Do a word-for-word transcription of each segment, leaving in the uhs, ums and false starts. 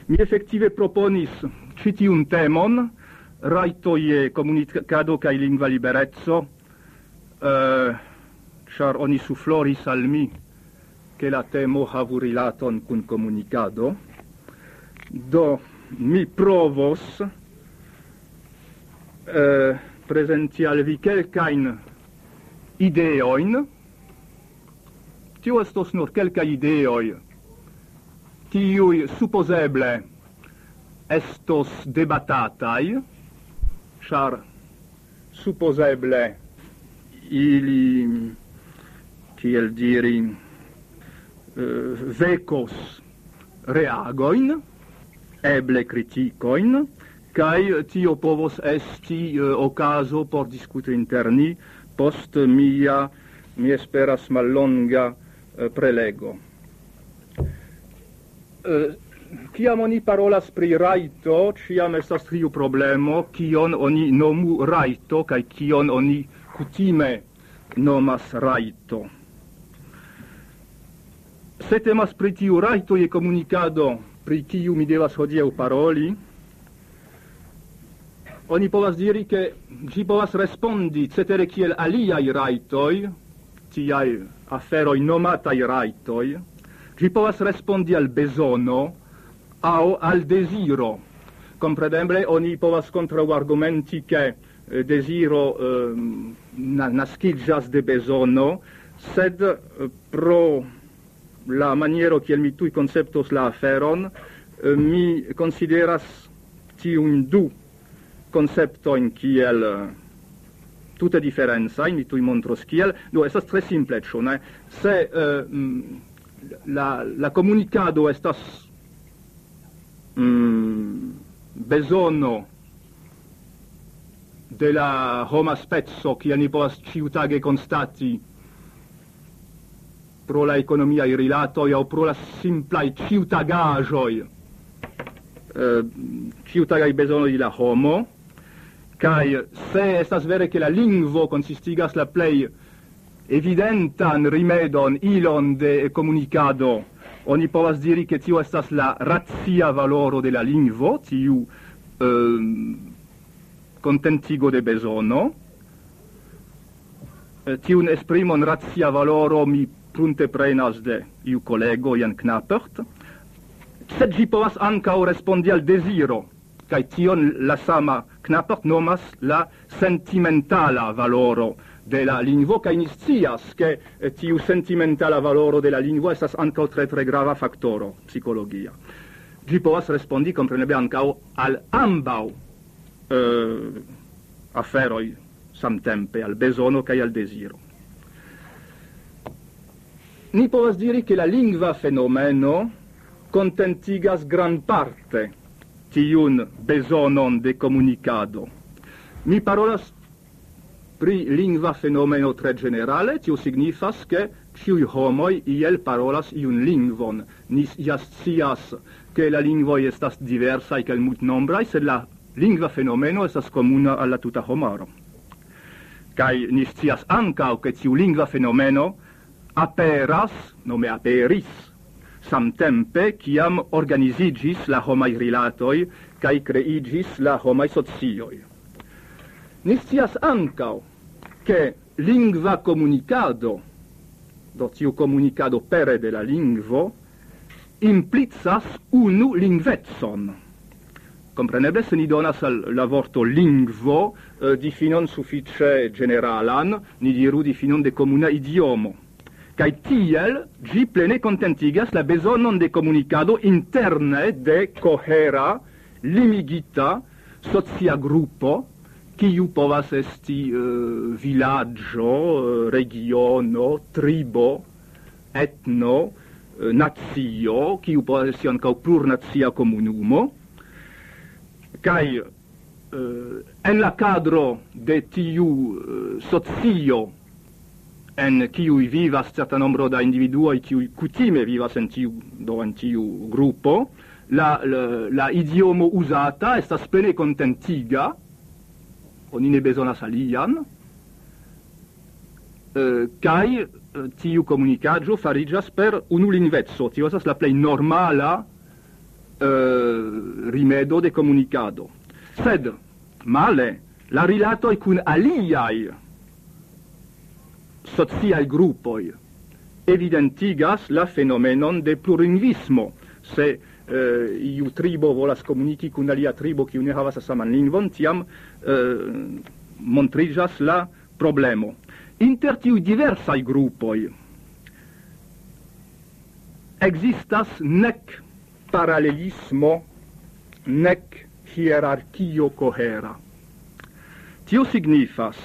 Mi effettive proponis citiun temon, rajtoj je komunikado kaj lingva liberezzo, uh, char oni sufloris al mi che la temo havu rilaton kun komunikado. Do mi provos uh, presenti al vi kelkajn ideojn. Tio estos nur kelkaj ideoj, tiuj supozeble estos debatataj, char supozeble ili, kiel diri, uh, vekos reagojn, eble kritikojn, kaj tio povos esti uh, okazo por diskuti inter ni post mia, mi esperas mallonga uh, prelego. Uh, Ciam oni parolas pri rajto, ciam estas tiu problemo, kion oni nomu rajto, kaj kion oni kutime nomas rajto. Se temas pri tiu rajto je komunikado, pri kiu mi devas hodiaŭ paroli, oni povas diri, ke ĝi povas respondi cetere kiel aliaj rajtoj, tiaj aferoj nomataj rajtoj, ĝi povas respondi al bezono, au al desiro. Compreneble, oni povas kontraŭargumenti ke eh, desiro eh, naskiĝas de bezono, sed eh, pro la maniero kiel mi tuj konceptos la aferon, eh, mi konsideras tiujn du konceptojn kiel eh, tute diferencaj, mi tuj montros kiel. Do estas tre simple, ĉu ne? Se eh, la, la komunikado estas Mm, bezono de la homa spezzo kiel ni povas ĉiutage konstati pro la ekonomiaj rilatoj aŭ pro la simplaj ĉiutagaĵoj, eh, ĉiutagaj bezonoj de la homo, kaj se estas vere ke la lingvo konsistigas la plej evidentan rimedon, ilon de komunikado, oni povas diri che tio estas la racia valoro de la lingvo, tiu eh, contentigo de bezono. Eh, tiun esprimon racia valoro mi prunte prenas de iu collego Jan Knappert, sed ĝi povas ankaŭ respondi al desiro, kaj tion la sama Knappert nomas la sentimentala valoro de la lingvo, kaj ni scias ke eh, tiu sentimentala valoro de la lingvo estas ankaŭ tre tre grava faktoro psikologia. Ĝi povas respondi kompreneble ankaŭ al ambaŭ eh, aferoj samtempe, al bezono kaj al desiro. Ni povas diri ke la lingva fenomeno kontentigas grandparte tiun bezonon de komunikado. Mi parolas pri lingva fenomeno tre generale, tio signifas ke ĉiuj homoj iel parolas iun lingvon. Ni ja scias ke la lingvoj estas diversaj kaj multnombraj, sed la lingva fenomeno estas komuna al la tuta homaro. Kaj ni scias ankaŭ ke tiu lingva fenomeno aperas, nome aperis, samtempe kiam organiziĝis la homaj rilatoj kaj kreiĝis la homaj socioj. Ni scias ankaŭ che lingva comunicado, do tiu comunicado pere de la lingvo, implicas unu lingvetson. Compreneble, se ni donas al la vorto lingvo eh, difinon sufiĉe generalan, ni diru difinon de komuna idiomo. Kaj tiel ĝi plene kontentigas la bezonon de komunikado interne de kohera, limigita socia grupo, kiu povas esti uh, vilaĝo, uh, regiono, tribo, etno, uh, nacio, kiu povas esti ankaŭ plurnacia komunumo. Kaj uh, en la kadro de tiu uh, socio en kiuj vivas certa nombro da individuoj kiuj kutime vivas en tiu, do en tiu grupo, la, la, la idiomo uzata estas plene kontentiga, oni ne bezonas alian, eh, kaj eh, tiu komunikaĵo fariĝas per unu lingveco. Tio estas la plej normala uh, rimedo de comunicado. Sed, male, la rilatoi cun aliai sociai gruppoi evidentigas la fenomenon de plurilingvismo. Se uh, iu tribo volas comuniki cun alia tribo kiu ne havas la saman lingvon, tiam uh, montrigas la problemo. Inter tiu diversai gruppoi existas nec parallelismo, nec hierarchio cohera. Tio signifas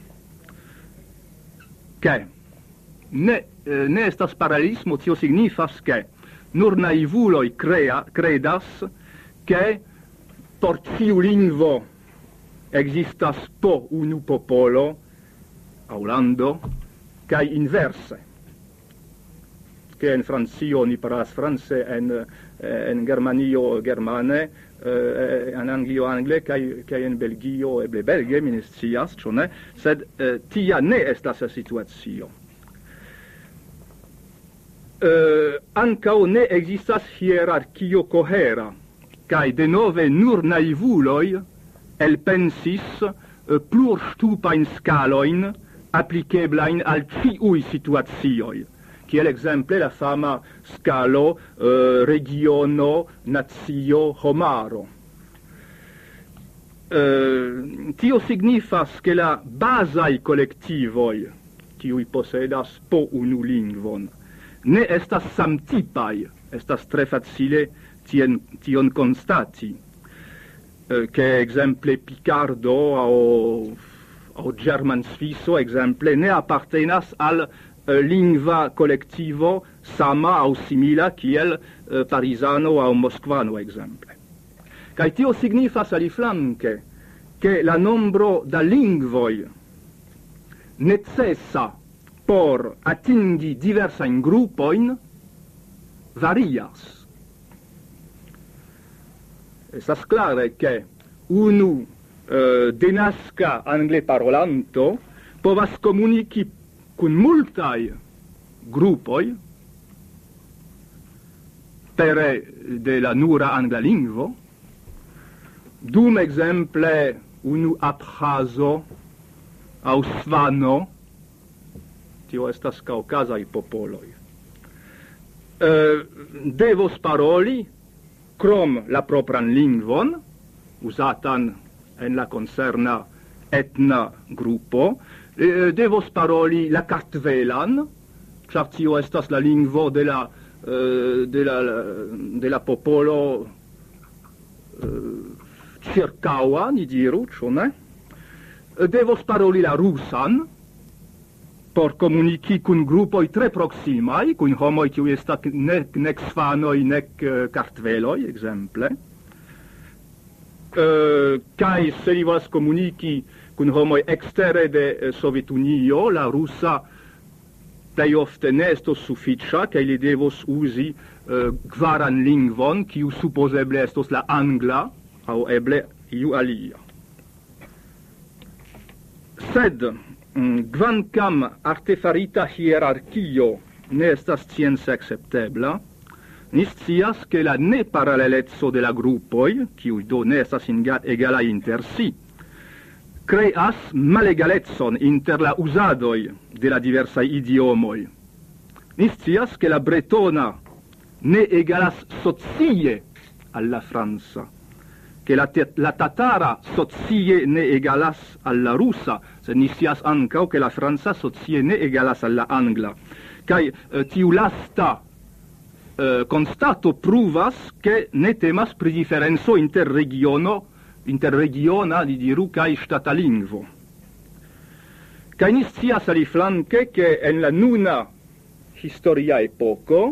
che ne, eh, ne estas parallelismo, tio signifas che nur naivuloi crea, credas che por ciu lingvo existas po unu popolo, aulando, cae inverse. Che in Francio ni parolas france, en, en Germanio germane, eh, en Anglio angle, cae, cae in Belgio eble belge, mi ne scias, cio ne? Sed eh, tia ne estas la situatio. Eh, ancao ne existas hierarchio cohera, cae denove nur naivuloi elpensis eh, plur stupain scaloin appliceblain al ciui situazioi, kiel exemple la fama scalo eh, regiono, nazio, homaro. Eh, tio signifas che la basai collectivoi, kiui posedas po unu lingvon, ne estas samtipai, estas tre facile tien, tion constati, eh, che exemple Picardo au, au German Sviso, exemple, ne appartenas al lingva collectivo sama au simila kiel uh, parisano au moskvano exemple. Kai tio signifas aliflanke che la nombro da lingvoi necessa por atingi diversa in gruppoin varias. Estas clare che unu uh, denasca angle parolanto povas comunici cun multai gruppoi pere de la nura angla lingvo, dum exemple unu abhazo au svano, tio estas caucasai popoloi, uh, devos paroli crom la propran lingvon, usatan en la concerna etna gruppo, eh, devos paroli la kartvelan, char tio estas la lingvo de la, eh, de la, de la popolo eh, circaua, ni diru, cio ne? Devos paroli la rusan, por comunici cun gruppoi tre proximai, cun homoi kiu estas nec, nec svanoi, nec uh, kartveloi, exemple. Uh, kai se li volas comunici cun homoi extere de uh, Sovetunio, la russa plei ofte ne estos sufficia, kai li devos usi uh, kvaran lingvon, kiu supposeble estos la angla, au eble iu alia. Sed, Kvankam artefarita hierarchio ne estas science acceptebla, ni scias che la neparallelezzo de la gruppoi, kiuj do ne estas egalaj inter si, creas malegalezzon inter la usadoi de la diversaj idiomoj. Ni scias che la bretona ne egalas socie alla franca, che la, la tatara socie ne egalas alla russa, se ni scias ancao che la franca socie ne egalas alla angla. Kai eh, tiu lasta eh, constato pruvas che ne temas pri differenzo inter regiono, inter regiona, di diru, kai stata lingvo. Kai ni scias aliflanke che en la nuna historia epoco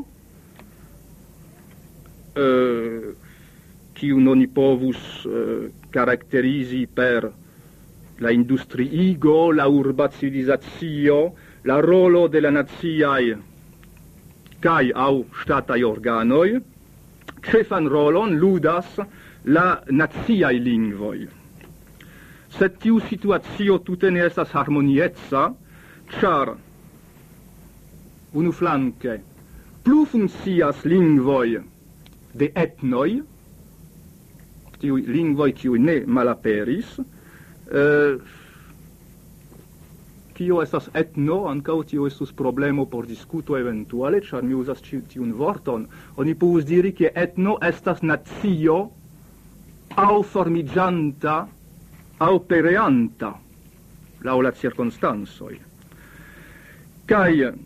eh, kiu noni povus uh, caracterisi per la industriigo, la urba civilizatio, la rolo de la naziai kai au statai organoi, cefan rolon ludas la naziai lingvoi. Sed tiu situatio tute ne estas harmoniezza, char unu flanke plu funccias lingvoi de etnoi, tiui lingvoi kiui ne malaperis, uh, kio estas etno, ancao tio estus problemo por discuto eventuale, char mi usas tiun vorton. Oni povus diri che etno estas nazio au formigianta, au pereanta, lau la circonstansoi. Cai uh,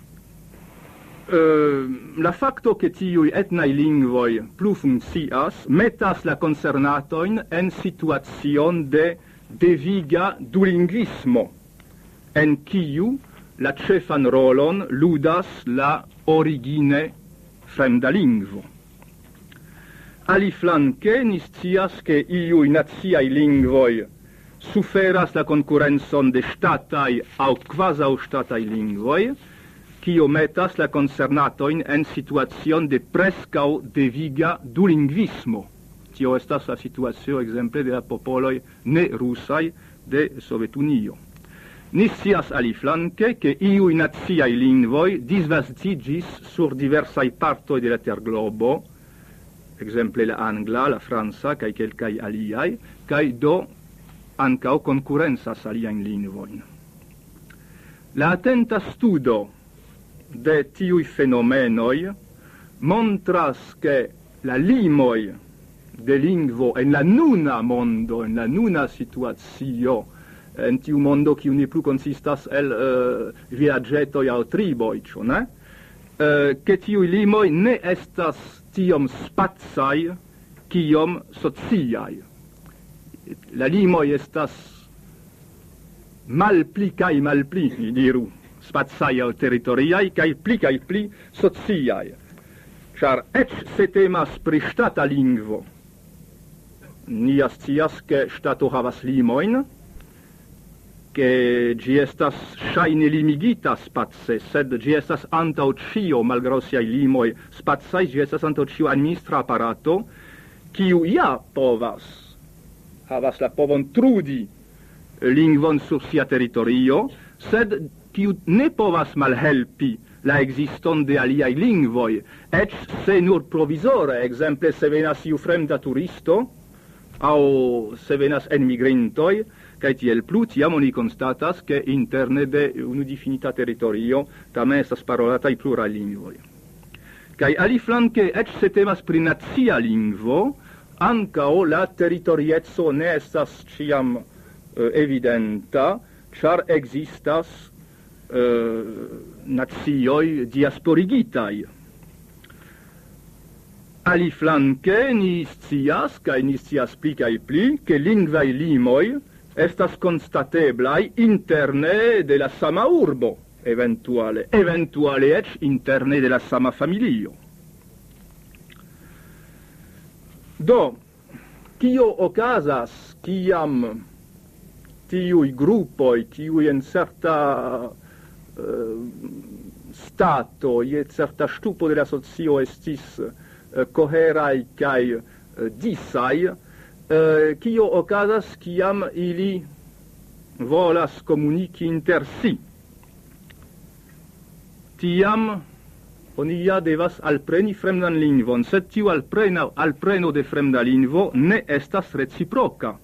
la facto che tiui etnai lingvoi plu funccias, metas la concernatoin en situazion de deviga dulinguismo, en kiu la cefan rolon ludas la origine fremda lingvo. Aliflanque ni scias che iui naziai lingvoi suferas la concurrenzon de statai au quasau statai lingvoi, kio metas la concernatoin en situazion de prescau deviga dulinguismo. Tio estas la situatio, exemple, de la popoloi ne russai de Sovetunio. Ni scias aliflanque che iui naziai lingvoi disvastigis sur diversai partoi de la terglobo, exemple la angla, la franca, cae quelcai aliai, cae do ancao concurrenzas aliaen lingvoin. La attenta studo de tiui fenomenoi montras che la limoi de lingvo en la nuna mondo, en la nuna situatio, en tiu mondo kiu ne plu consistas el uh, viaggetoi au triboi, cio, ne? Uh, che tiui limoi ne estas tiom spazai kiom sociai. La limoi estas malpli kai malpli, mi diru, spazai au territoriai, kai pli kai pli sociai. Char ec se temas pri stata lingvo, ni scias che stato havas limoin, che gi estas shaine limigita space, sed gi estas antau cio, malgrau siai limoi spazai, gi estas antau cio administra apparato, kiu ja povas, havas la povon trudi lingvon sur sia territorio, sed kiu ne povas malhelpi la existon de aliai lingvoi, ec se nur provisore, exemple se venas iu fremda turisto, au se venas enmigrintoi, cae tiel plu, tiam oni constatas che interne de unu definita territorio tamen estas parolatai plurai lingvoi. Cae aliflanque, ec se temas pri nazia lingvo, ancao la territoriezzo ne estas ciam uh, evidenta, char existas uh, nazioi diasporigitai. Aliflanque ni scias, cae ni scias pli cae pli, che lingvai limoi estas constateblai interne de la sama urbo, eventuale, eventuale ec interne de la sama familio. Do, kio ocasas, kiam tiui gruppoi, kiui en certa uh, stato, ie certa stupo de la socio estis uh, coherai cae uh, disai, Uh, kio ocasas kiam ili volas comunici inter si. Tiam oni ja devas alpreni fremdan lingvon, sed tiu alprena, alpreno de fremda lingvo ne estas reciproca.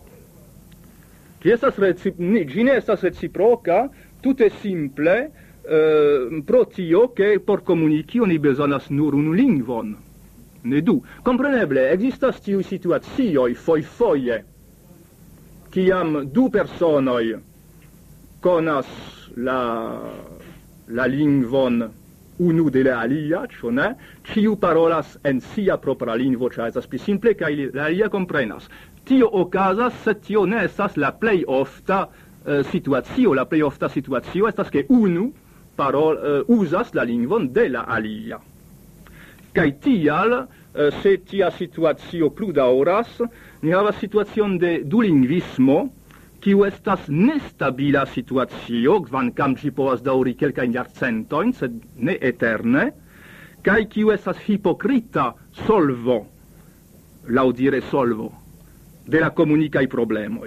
Gi estas recip ne, gi ne estas reciproca, tute simple uh, pro tio che por comunici oni bezonas nur unu lingvon. Ne du. Compreneble, existas tiu situazioi foi foie, ciam du personoi conas la, la lingvon unu de la alia, cio ne, ciu parolas en sia propra lingvo, cia estas pli simple, ca la alia comprenas. Tio ocasas, sed tio ne estas la plei ofta uh, situazio, la plei ofta situazio estas che unu parol, uh, usas la lingvon de la alia. Cai tial, uh, se tia situatio plu dauras, ni havas situacion de dulinguismo, kiu estas nestabila situatio, kvankam ĝi povas daŭri kelkajn jarcentojn, sed ne eterne, kaj kiu estas hipokrita solvo, laŭdire solvo, de la komunikaj problemoj.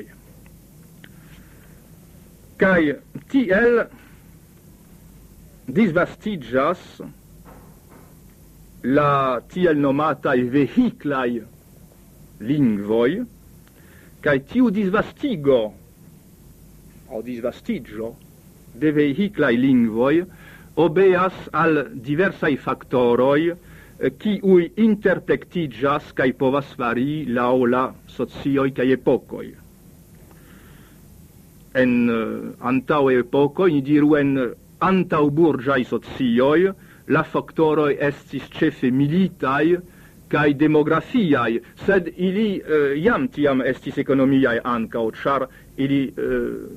Kaj tiel disvastiĝas la tiel nomatai vehiclai lingvoi, kai tiu disvastigo, o disvastigio, de vehiclai lingvoi, obeas al diversai factoroi, kiui interplectigas kai povas vari lau la socioi kai epocoi. En uh, antau epocoi, ni diru en antau burgiai socioi, la factoroi estis cefe militai kai demografiai, sed ili uh, iam tiam estis economiai ancao, char ili uh,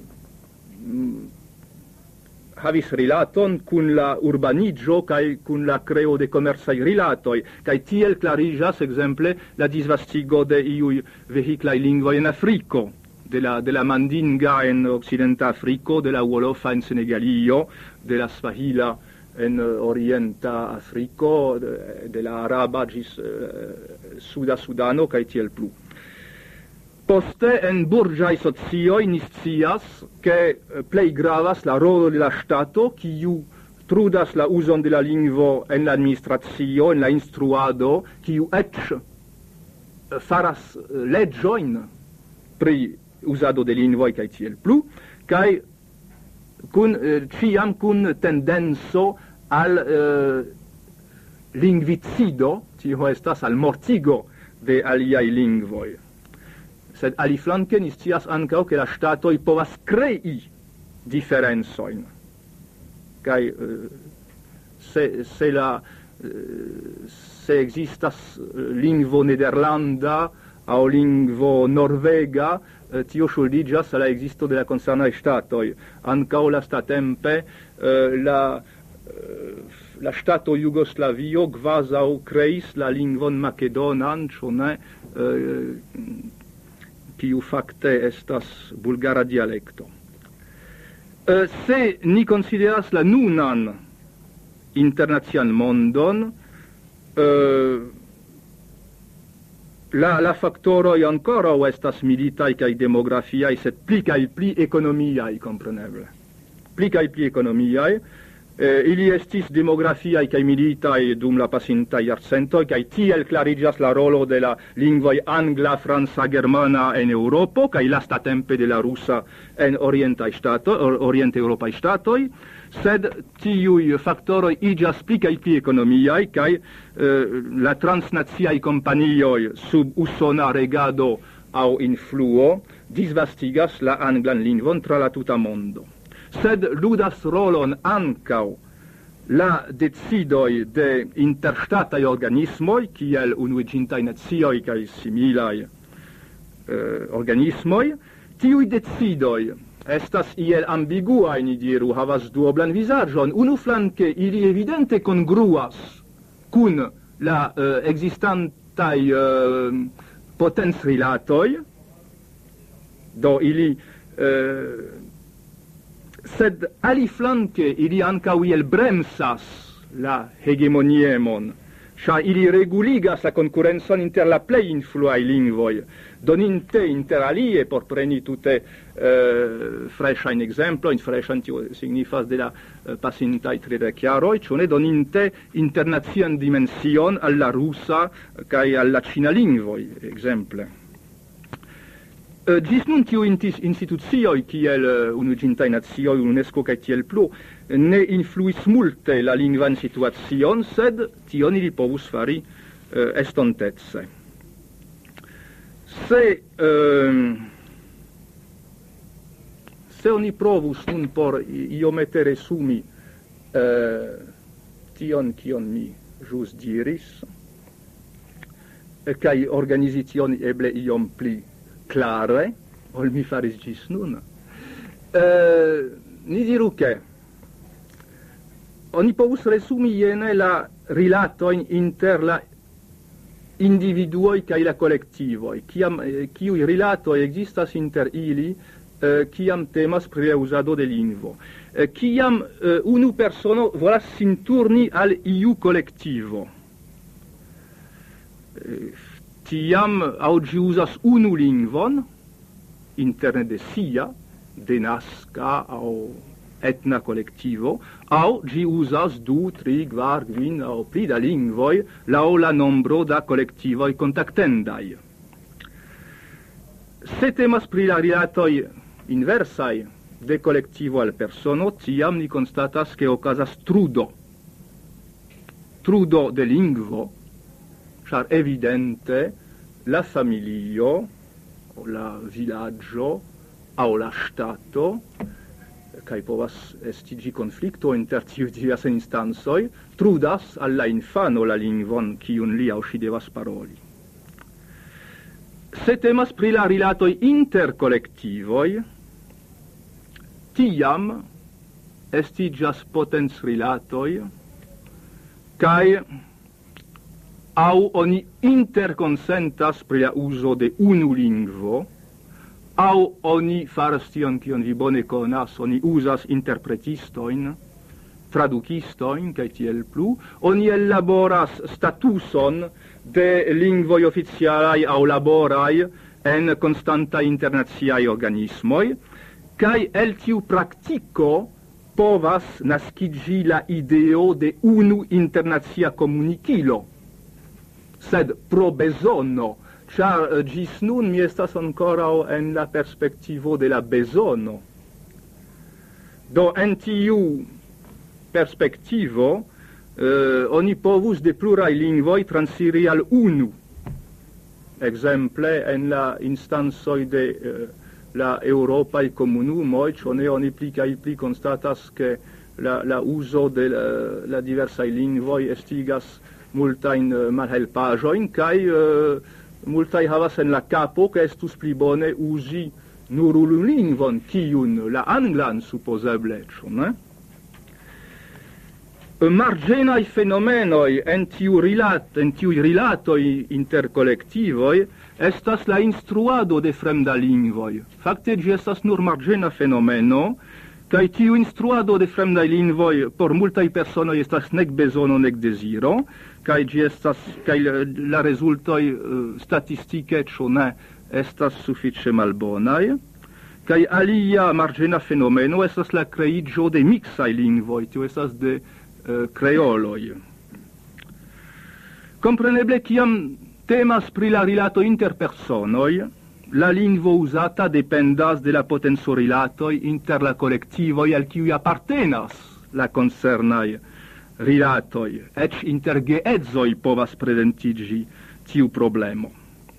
havis rilaton cun la urbanigio kai cun la creo de commerciai rilatoi, kai tiel clarigas, exemple, la disvastigo de iui vehiclai lingvoi en Africo, de la, de la mandinga en occidenta Africo, de la wolofa en Senegalio, de la swahila en orienta Africo, de, de la araba gis uh, suda Sudano, kai tiel plu. Poste en burgiai socioi ni scias che plei gravas la rolo de la stato, kiu trudas la uzon de la lingvo en la administratio, en la instruado, kiu ec faras legioin pri uzado de lingvoi kai tiel plu, kai kun ciam kun tendenzo al uh, lingvicido, tio estas al mortigo de aliai lingvoi. Sed aliflanke ni scias ancao che la statoi povas crei differenzoin. Kai uh, se, se la uh, se existas lingvo nederlanda au lingvo norvega, uh, tio ŝuldiĝas al la existo de la concernaj statoi. Ancao lastatempe uh, la uh, la stato Jugoslavio kvazaŭ kreis la lingvon makedonan, ĉu ne? Uh, kiu fakte estas bulgara dialekto. Uh, se ni consideras la nunan internacian mondon, uh, la, la factoroi ancora estas militai kai demografiai, sed pli kai pli economiai, compreneble. Pli kai pli economiai, Eh, ili estis demografiai kai militai dum la pasinta jarcento, kai tiel clarigas la rolo de la lingvoi angla, franca, germana en Europo, kai lastatempe de la rusa en orientai stato, or, oriente Europai statoi, sed tiui factoroi igas pli kai pli economiai, kai eh, la transnaziai companioi sub usona regado au influo disvastigas la anglan lingvon tra la tuta mondo. Sed ludas rolon ancau la decidoi de interstatai organismoi, kiel unuigintai nazioi kai similai eh, organismoi, tiui decidoi estas iel ambiguai, ni diru, havas duoblan visagion. Unu flanke ili evidente congruas cun la eh, existantai eh, potensrilatoi, do ili eh, sed aliflanke ili ancau iel bremsas la hegemoniemon, cia ili reguligas la concurrenzon inter la plei influai lingvoi, doninte inter alie, por preni tute uh, freshain exemplo, in freshan tio signifas de la uh, pasintai tridec jaroi, cione doninte internazian dimension alla russa cae alla cina lingvoi, exemple. Uh, gis nun tiu instituzioi, kiel uh, unuigintai nazioi, UNESCO cae tiel plu, ne influis multe la lingvan situazion, sed tion ili povus fari uh, estontece. Se, uh, se oni provus nun por iomete resumi uh, tion kion mi jus diris, cae organizicion eble iom pli clare, ol mi faris gis nun. Uh, ni diru che oni povus resumi jene la rilatoin inter la individuoi cae la collectivoi, kiam, kiui rilatoi existas inter ili, uh, kiam temas pri la uzado de lingvo. Uh, kiam uh, unu persono volas sin turni al iu collectivo. Uh, tiam au gi usas unu lingvon, interne de sia, de nasca au etna colectivo, au gi usas du, tri, kvar, kvin, au pli da lingvoi, lau la nombro da colectivoi contactendai. Se temas pri la rilatoi inversai de colectivo al persono, tiam ni constatas che ocasas trudo. Trudo de lingvo, char evidente la familio, o la villaggio, au la stato, kai povas estigi conflicto inter tiu diverse instansoi, trudas alla infano la lingvon kiun li au si devas paroli. Se temas pri la rilatoi intercolectivoi, tiam estigas potens rilatoi, kai au oni interconsentas pri la uso de unu lingvo, au oni faras tion kion vi bone konas, oni usas interpretistoin, tradukistoin, kai tiel plu, oni elaboras statuson de lingvoi oficialai au laborai en constanta internaziai organismoi, kai el tiu praktiko povas nascigi la ideo de unu internazia comunicilo, sed pro besono, char gis nun mi estas ancora en la perspectivo de la besono. Do en tiu perspectivo, eh, oni povus de plurai lingvoi transiri al unu. Exemple, en la instansoi de eh, la Europa e comunumoi, cione oni pli kai pli constatas che la, la uso de la, la diversai lingvoi estigas multain uh, malhelpajoin, kai uh, multai havas en la capo che estus pli bone usi nur unu lingvon, kiun la anglan supposeble, cione? Margenai fenomenoi en tiu rilat, en tiu rilatoi intercolectivoi estas la instruado de fremda lingvoi. Fakte gi estas nur margena fenomeno, kai tiu instruado de fremda lingvoi por multaj personoj estas nek bezono nek deziro, kai gi estas kai la rezultoj uh, statistike ĉu ne estas sufiĉe malbonaj. Kai alia margena fenomeno estas la kreiĝo de miksaj lingvoj, tio estas de creoloi. Compreneble, kiam temas pri la rilato inter personoi, la lingvo usata dependas de la potenzo rilatoi inter la collectivoi al kiui appartenas la concernai rilatoi, ec inter geedzoi povas presentigi tiu problemo.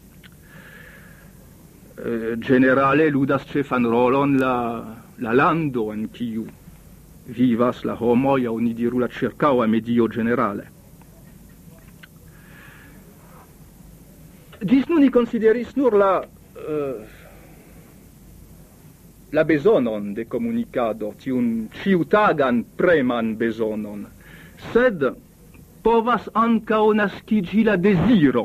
Eh, generale ludas cefan rolon la, la lando en kiu vivas la homoi, au ni diru la circaua medio generale. Gis nun ni consideris nur la uh, la besonon de comunicado, tiun ciutagan preman besonon, sed povas ancao nascigi la desiro.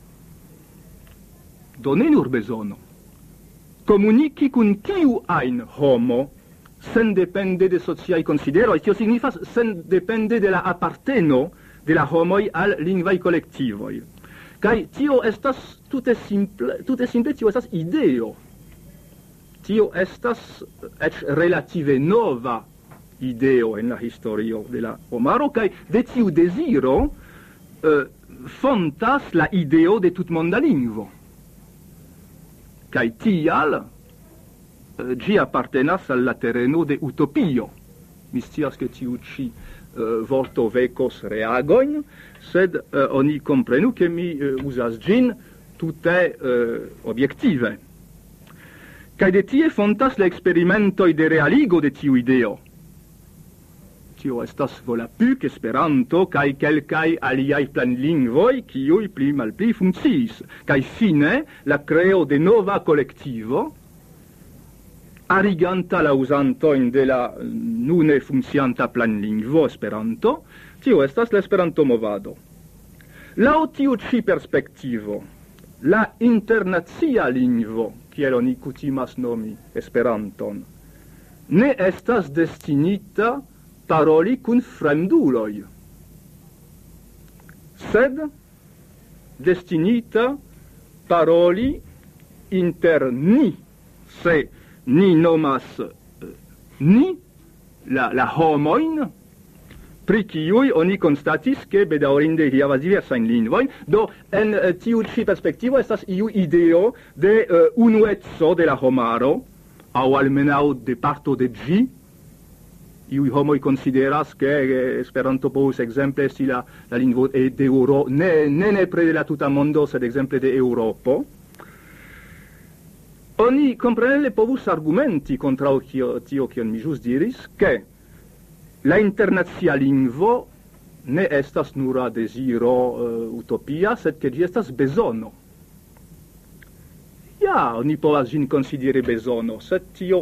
Do ne nur besono. Comunici cun kiu ein homo, sen depende de sociai consideroi, tio signifas sen depende de la apparteno de la homoi al lingvai collectivoi. Kai tio estas tute simple, tute simple tio estas ideo. Tio estas ec relative nova ideo en la historio de la homaro, kai de tiu desiro eh, fontas la ideo de tutmonda lingvo. Kai tial gi appartenas al la terreno de utopio. Mi scias che tiu ci uh, vorto vecos reagoin, sed uh, oni comprenu che mi uh, usas gin tute uh, obiective. Kai de tie fontas la experimentoi de realigo de tiu ideo. Tio estas Volapük, Esperanto, kai kelkai aliai planlingvoi, kiui pli malpli funkciis. Kai fine, la creo de nova collectivo, ariganta la usantoin de la nune funkcianta planlingvo Esperanto, tio estas l'Esperanto movado. Laŭ tiu ĉi perspektivo, la internacia lingvo, kiel oni kutimas nomi Esperanton, ne estas destinita paroli kun fremduloj, sed destinita paroli inter ni, se ni nomas uh, ni, la, la homoin, pri kiuj oni konstatis ke bedaŭrinde ili havas diversajn lingvojn. Do en uh, tiu ĉi perspektivo estas iu ideo de uh, unueco de la homaro, aŭ almenaŭ de parto de ĝi. Iuj homoj konsideras ke eh, Esperanto povus ekzemple esti la, la lingvo de Eŭro, ne, ne nepre de la tuta mondo, sed ekzemple de Eŭropo. Oni kompreneble povus argumenti kontraŭ tio, kion mi ĵus diris, ke la internacia lingvo ne estas nura deziro uh, utopia, sed ke ĝi estas bezono. Ja, oni povas ĝin konsideri bezono, sed tio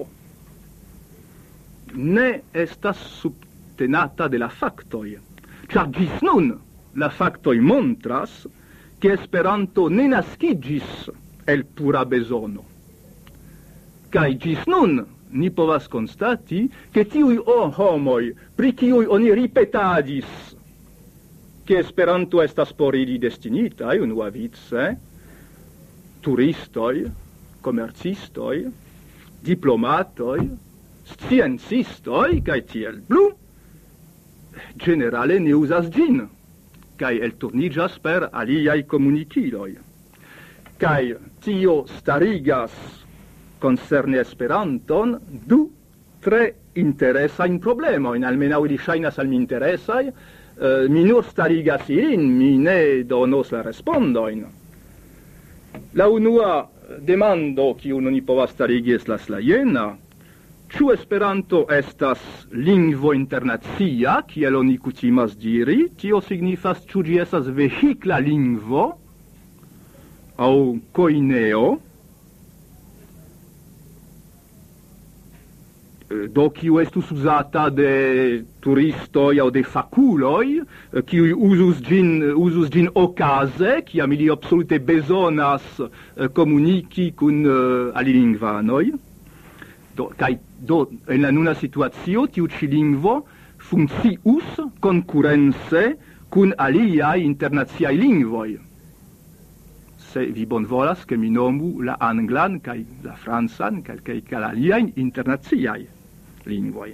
ne estas subtenata de la faktoj. Ĉar ĝis nun la faktoj montras ke Esperanto ne naskiĝis el pura bezono. Kaj ĝis nun ni povas konstati ke tiuj homoj, pri kiuj oni ripetadis ke Esperanto estas por ili destinitaj, unuavice, turistoj, komercistoj, diplomatoj, sciencistoj kaj tiel plu, ĝenerale ne uzas ĝin, kaj elturniĝas per aliaj komunikiloj. Kaj tio starigas concerne Esperanton du tre interesajn problemojn, almenaŭ ili ŝajnas al mi interesaj, uh, mi nur starigas ilin, mi ne donos la respondojn. La unua demando, kiun oni povas starigi, estas la jena: ĉu Esperanto estas lingvo internacia, kiel oni kutimas diri? Tio signifas, ĉu ĝi estas vehikla lingvo aŭ koineo, do kiu estus uzata de turistoj aŭ de fakuloj, kiuj uzus ĝin uzus ĝin okaze, kiam ili absolute bezonas komuniki kun uh, alilingvanoj. Do, kaj do en la nuna situacio tiu ĉi lingvo funkcius konkurence kun aliaj internaciaj lingvoj. Se vi bonvolas ke mi nomu la anglan kaj la francan kaj kaj aliajn internaciaj lingvoj.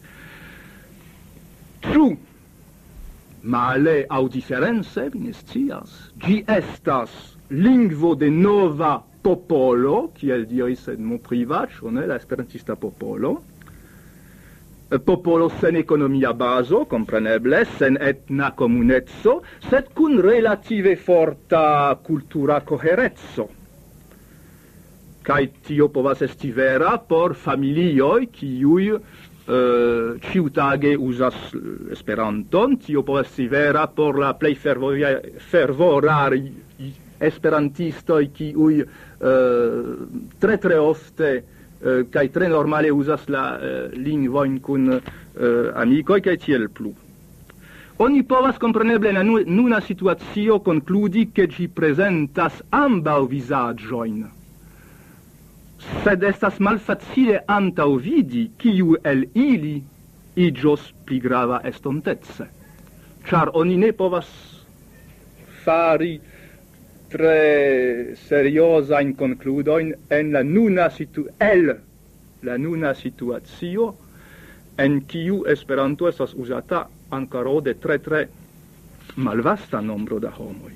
Ĉu male aŭ diference, vi ne scias, ĝi estas lingvo de nova popolo, kiel diris Edmond Privat, ĉu ne, la esperantista popolo, popolo sen ekonomia bazo, kompreneble, sen etna komuneco, sed kun relative forta kultura kohereco. Kaj tio povas esti vera por familioj, kiuj uh, ĉiutage uzas Esperanton, tio povas esti vera por la plej fervoraj esperantistoj, kiuj uh, tre tre ofte uh, kaj tre normale uzas la uh, lingvojn kun uh, amikoj kaj tiel plu. Oni povas kompreneble en la nuna situacio konkludi ke ĝi prezentas ambaŭ vizaĝojn. Sed estas malfacile antaŭvidi kiu el ili iĝos pli grava estontece. Ĉar oni ne povas fari tre seriozajn konkludojn en la nuna situ el la nuna situacio en kiu Esperanto estas uzata ankoraŭ de tre tre malvasta nombro da homoj.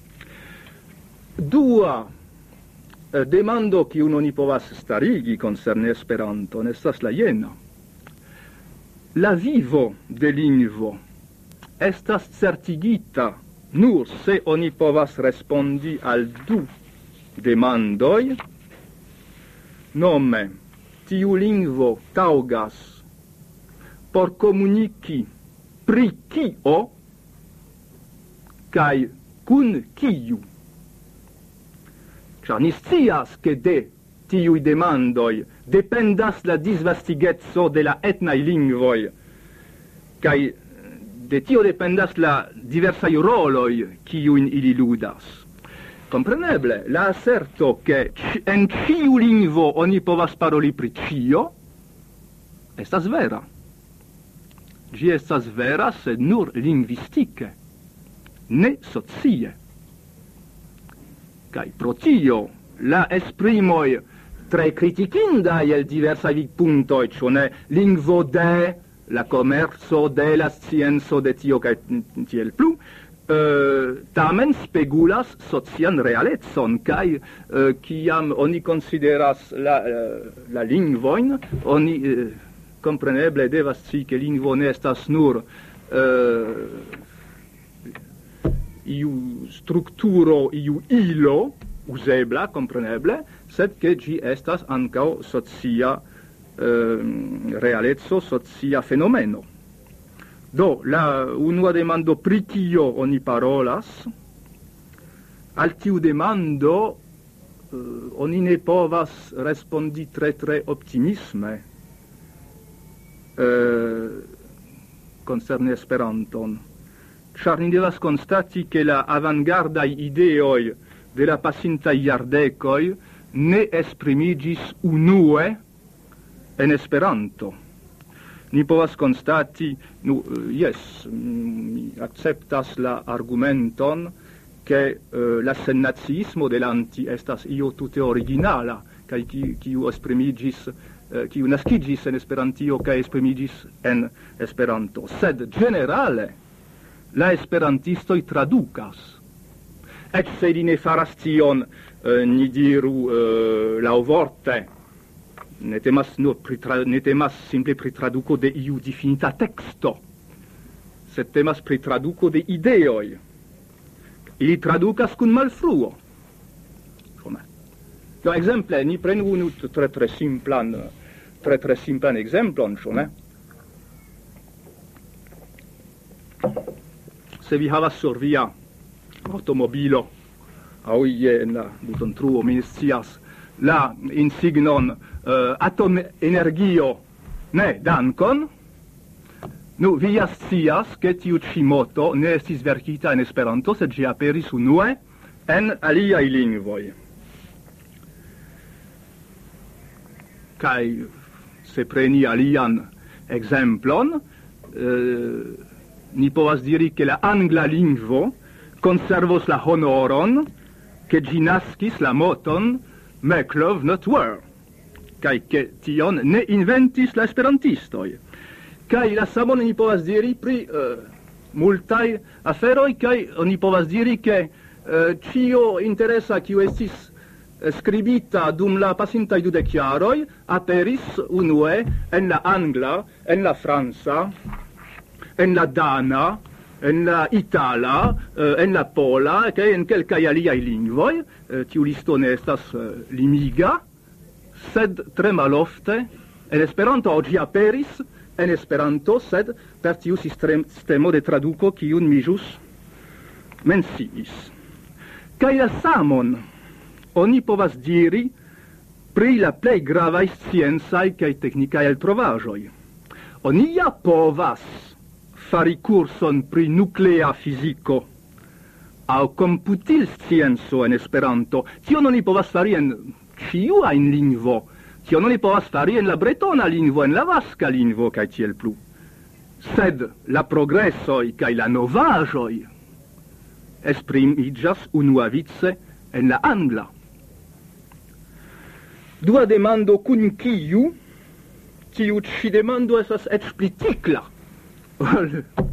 Dua demando kiun oni povas starigi concerne Esperanton estas la jena: la vivo de lingvo estas certigita nur se oni povas respondi al du demandoj, nome tiu lingvo taŭgas por komuniki pri kio kaj kun kiu. Ĉar ni scias ke de tiuj demandoj dependas la disvastigeco de la etnaj lingvoj, kaj de tio dependas la diversaj roloj kiujn ili ludas. Kompreneble, la aserto ke en ĉiu lingvo oni povas paroli pri ĉio estas vera. Ĝi estas vera, sed nur lingvistike, ne socie. Kaj pro tio la esprimoj tre kritikindaj el diversaj vidpunktoj, ĉu ne, lingvo de la commerzo de la scienzo de tio kaj tiel plu, Uh, tamen spegulas socian realecon, kaj uh, kiam oni consideras la, uh, la lingvoin, oni uh, compreneble devas scii che lingvo ne estas nur uh, iu strukturo, iu ilo usebla, compreneble, sed che gi estas ancao socia uh, realeco, socia fenomeno. Do, la unua demando pri kio oni parolas, al tiu demando uh, oni ne povas respondi tre tre optimisme uh, concerne Esperanton, char ni devas constati che la avangardai ideoi de la pasintai iardecoi ne esprimigis unue en Esperanto. Ni povas constati, nu, yes, mi acceptas la argumenton che uh, la sennaziismo de l'anti estas io tute originala, kai kiu esprimigis, uh, kiu nascigis en Esperantio, kai esprimigis en Esperanto. Sed generale, la esperantistoi traducas. Ec se li ne faras tion, uh, ni diru uh, lauvorte, ne temas, nur pri tra, ne temas simple pri traduco de iu definita texto, sed temas pri traduco de ideoi. Ili traducas cun malfruo. Do, exemple, ni prenu unu tre tre simplan, tre tre simplan exemplon, ne? Se vi havas sur via automobilo, au ie en la butontruo, mi scias, la insignon uh, atom energio, ne, dankon, nu, vi ja scias che tiu ci moto ne estis verkita en Esperanto, sed gi aperis unue en aliai lingvoi. Kai se preni alian exemplon, uh, ni povas diri che la angla lingvo conservos la honoron che gi nascis la moton Make love not war, kai che tion ne inventis la esperantistoi. Kai la samon ni povas diri pri uh, multai aferoi, kai oni povas diri che uh, cio interesa kiu estis uh, skribita dum la pasintai dudek jaroj aperis unue en la angla, en la franca, en la dana, en la itala, uh, en la pola, che en quelcai aliai lingvoi, uh, tiu listo ne estas uh, limiga, sed tre malofte, en Esperanto oggi aperis, en Esperanto, sed per tiu sistemo de traduco kiun mi jus menciis. Kai la samon, oni povas diri pri la plei gravai scienzai kai technicai eltrovajoi. Oni ja povas fari curson pri nuclea fisico, au computil scienzo en Esperanto. Tio non li povas fari en ciua in lingvo, tio non li povas fari en la bretona lingvo, en la vasca lingvo, cae tiel plu. Sed la progressoi cae la novajoi esprimigas unuavice en la angla. Dua demando cun kiu, tiu ci demando esas ec pli ticla, ol,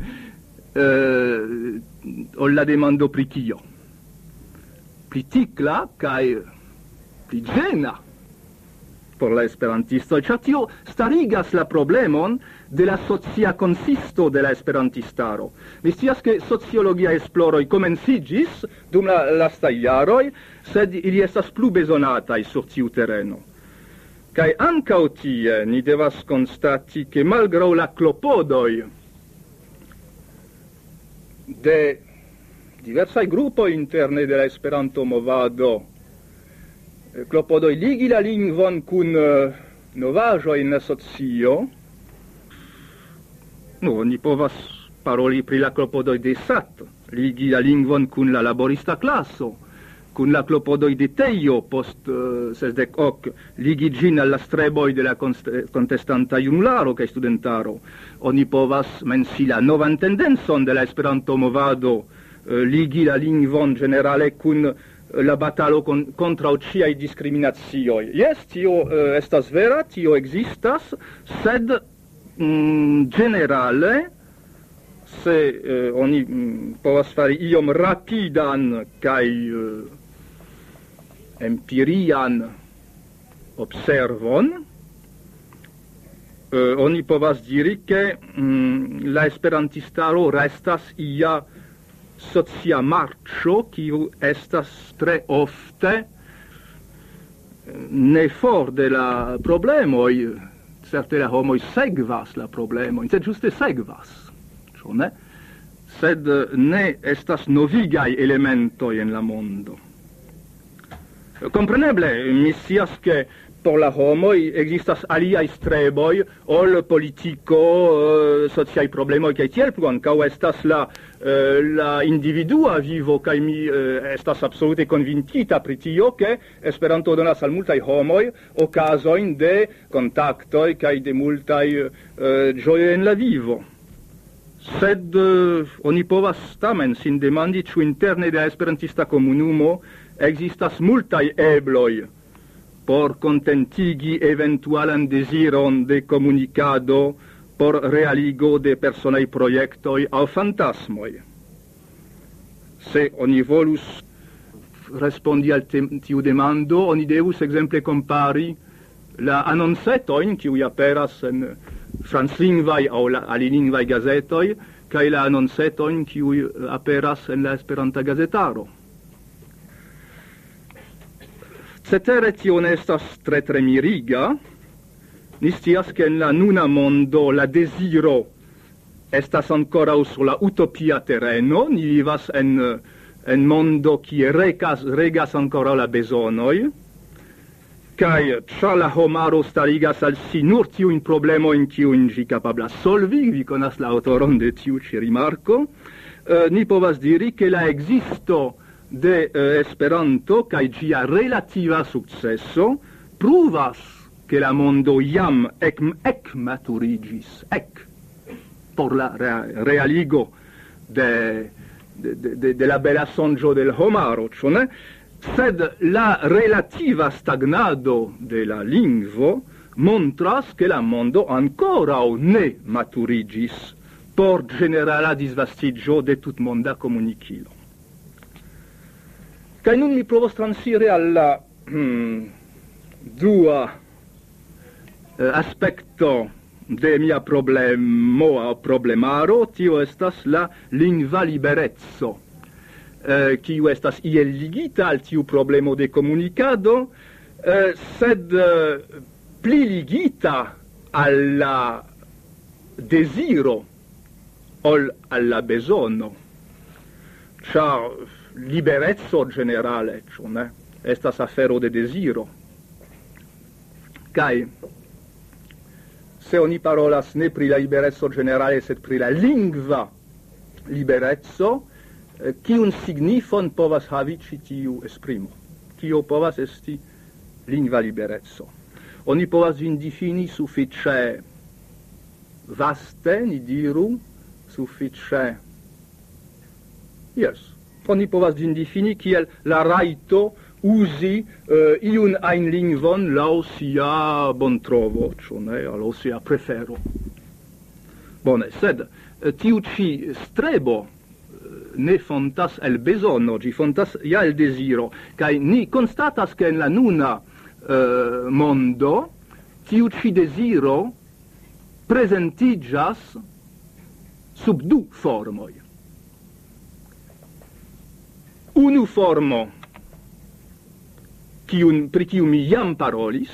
uh, ol la demando pri kio. Pli ticla cae pli gena por la esperantisto, ĉar tio starigas la problemon de la socia consisto de la esperantistaro. Vi scias che sociologia esploroi comencigis dum la lastaj jaroj, sed ili estas plu bezonataj sur tiu tereno. Kaj ankaŭ tie ni devas konstati ke malgraŭ la klopodoj de diversaj grupoj interne de la Esperanto-movado, klopodoj ligi la lingvon kun uh, novaĵoj en la socio, no, ni povas paroli pri la klopodoj de Sat, ligi la lingvon kun la laborista klaso, kun la klopodoj de Tejo post uh, sesdek ok, ligi ĝin al la streboj de la kontestanta junularo kaj studentaro. Oni povas menci la novan tendencon de la Esperanto-movado, uh, ligi la lingvon generale kun la batalo con, contra ciai discriminazioi. Yes, tio uh, estas vera, tio existas, sed mm, generale, se eh, oni mm, povas fari iom rapidan kaj eh, empirian observon, eh, oni povas diri ke mm, la esperantistaro restas ia socia marĉo, kiu estas tre ofte ne for de la problemoj, certe la homoj segvas la problemojn, sed ĝuste segvas, ĉu ne? Sed ne estas novigaj elementoj en la mondo. Kompreneble, mi scias ke por la homoj ekzistas aliaj streboj ol politiko, uh, sociaj problemoj kaj tiel plu, ankaŭ estas la uh, la individua vivo, kaj mi uh, estas absolute konvinkita pri tio, ke Esperanto donas al multaj homoj okazojn de kontaktoj kaj de multaj uh, ĝojoj en la vivo. Sed uh, oni povas tamen sin demandi, ĉu interne de la esperantista komunumo ekzistas multaj ebloj por contentigi eventualan desiron de comunicado, por realigo de personaj projektoj aŭ fantasmoj. Se oni volus respondi al tiu demando, oni devus ekzemple kompari la anoncetojn, kiuj aperas en franclingvaj aŭ alilingvaj gazetoj, kaj la anoncetojn, kiuj aperas en la Esperanta gazetaro. Cetere tio ne estas tre tre miriga. Ni scias ke en la nuna mondo la desiro estas ankoraŭ sur la utopia terreno. Ni vivas en en mondo kie regas regas ankoraŭ la bezonoj. Kaj ĉar la homaro starigas al si nur tiujn problemojn kiujn ĝi kapablas solvi, vi konas la aŭtoron de tiu ĉi rimarko, eh, ni povas diri ke la ekzisto de eh, Esperanto kaj ĝia relativa sukceso pruvas ke la mondo jam ek ek maturiĝis, ek por la rea, realigo de, de, de, de la bela sonĝo del homaro, ĉu ne? Sed la relativa stagnado de la lingvo montras ke la mondo ankoraŭ ne maturiĝis por ĝenerala disvastiĝo de tutmonda komunikilo. Kaj nun mi provos transiri al la hmm, dua eh, aspekto de mia problemo aŭ problemaro, tio estas la lingva liberezzo, eh, kiu estas iel ligita al tiu problemo de komunikado, eh, sed eh, pli ligita al la desiro ol al la bezono. Ĉar liberezzo generale, ĉu ne? Estas afero de desiro. Kaj se oni parolas ne pri la liberezzo generale, sed pri la lingva liberezzo, eh, kiun signifon povas havi ĉi tiu esprimo? Kio povas esti lingva liberezzo? Oni povas ĝin difini sufiĉe vaste, ni diru, sufiĉe Yes. Oni povas ĝin difini kiel la rajto uzi uh, iun ajn lingvon laŭ sia bontrovo, ĉu ne, laŭ sia prefero. Bone, sed uh, tiu ĉi strebo uh, ne fontas el bezono, ĝi fontas ja el deziro, kaj ni konstatas ke en la nuna uh, mondo tiu ĉi deziro prezentiĝas sub du formoj. Unu formo, kiun, pri kiu mi jam parolis,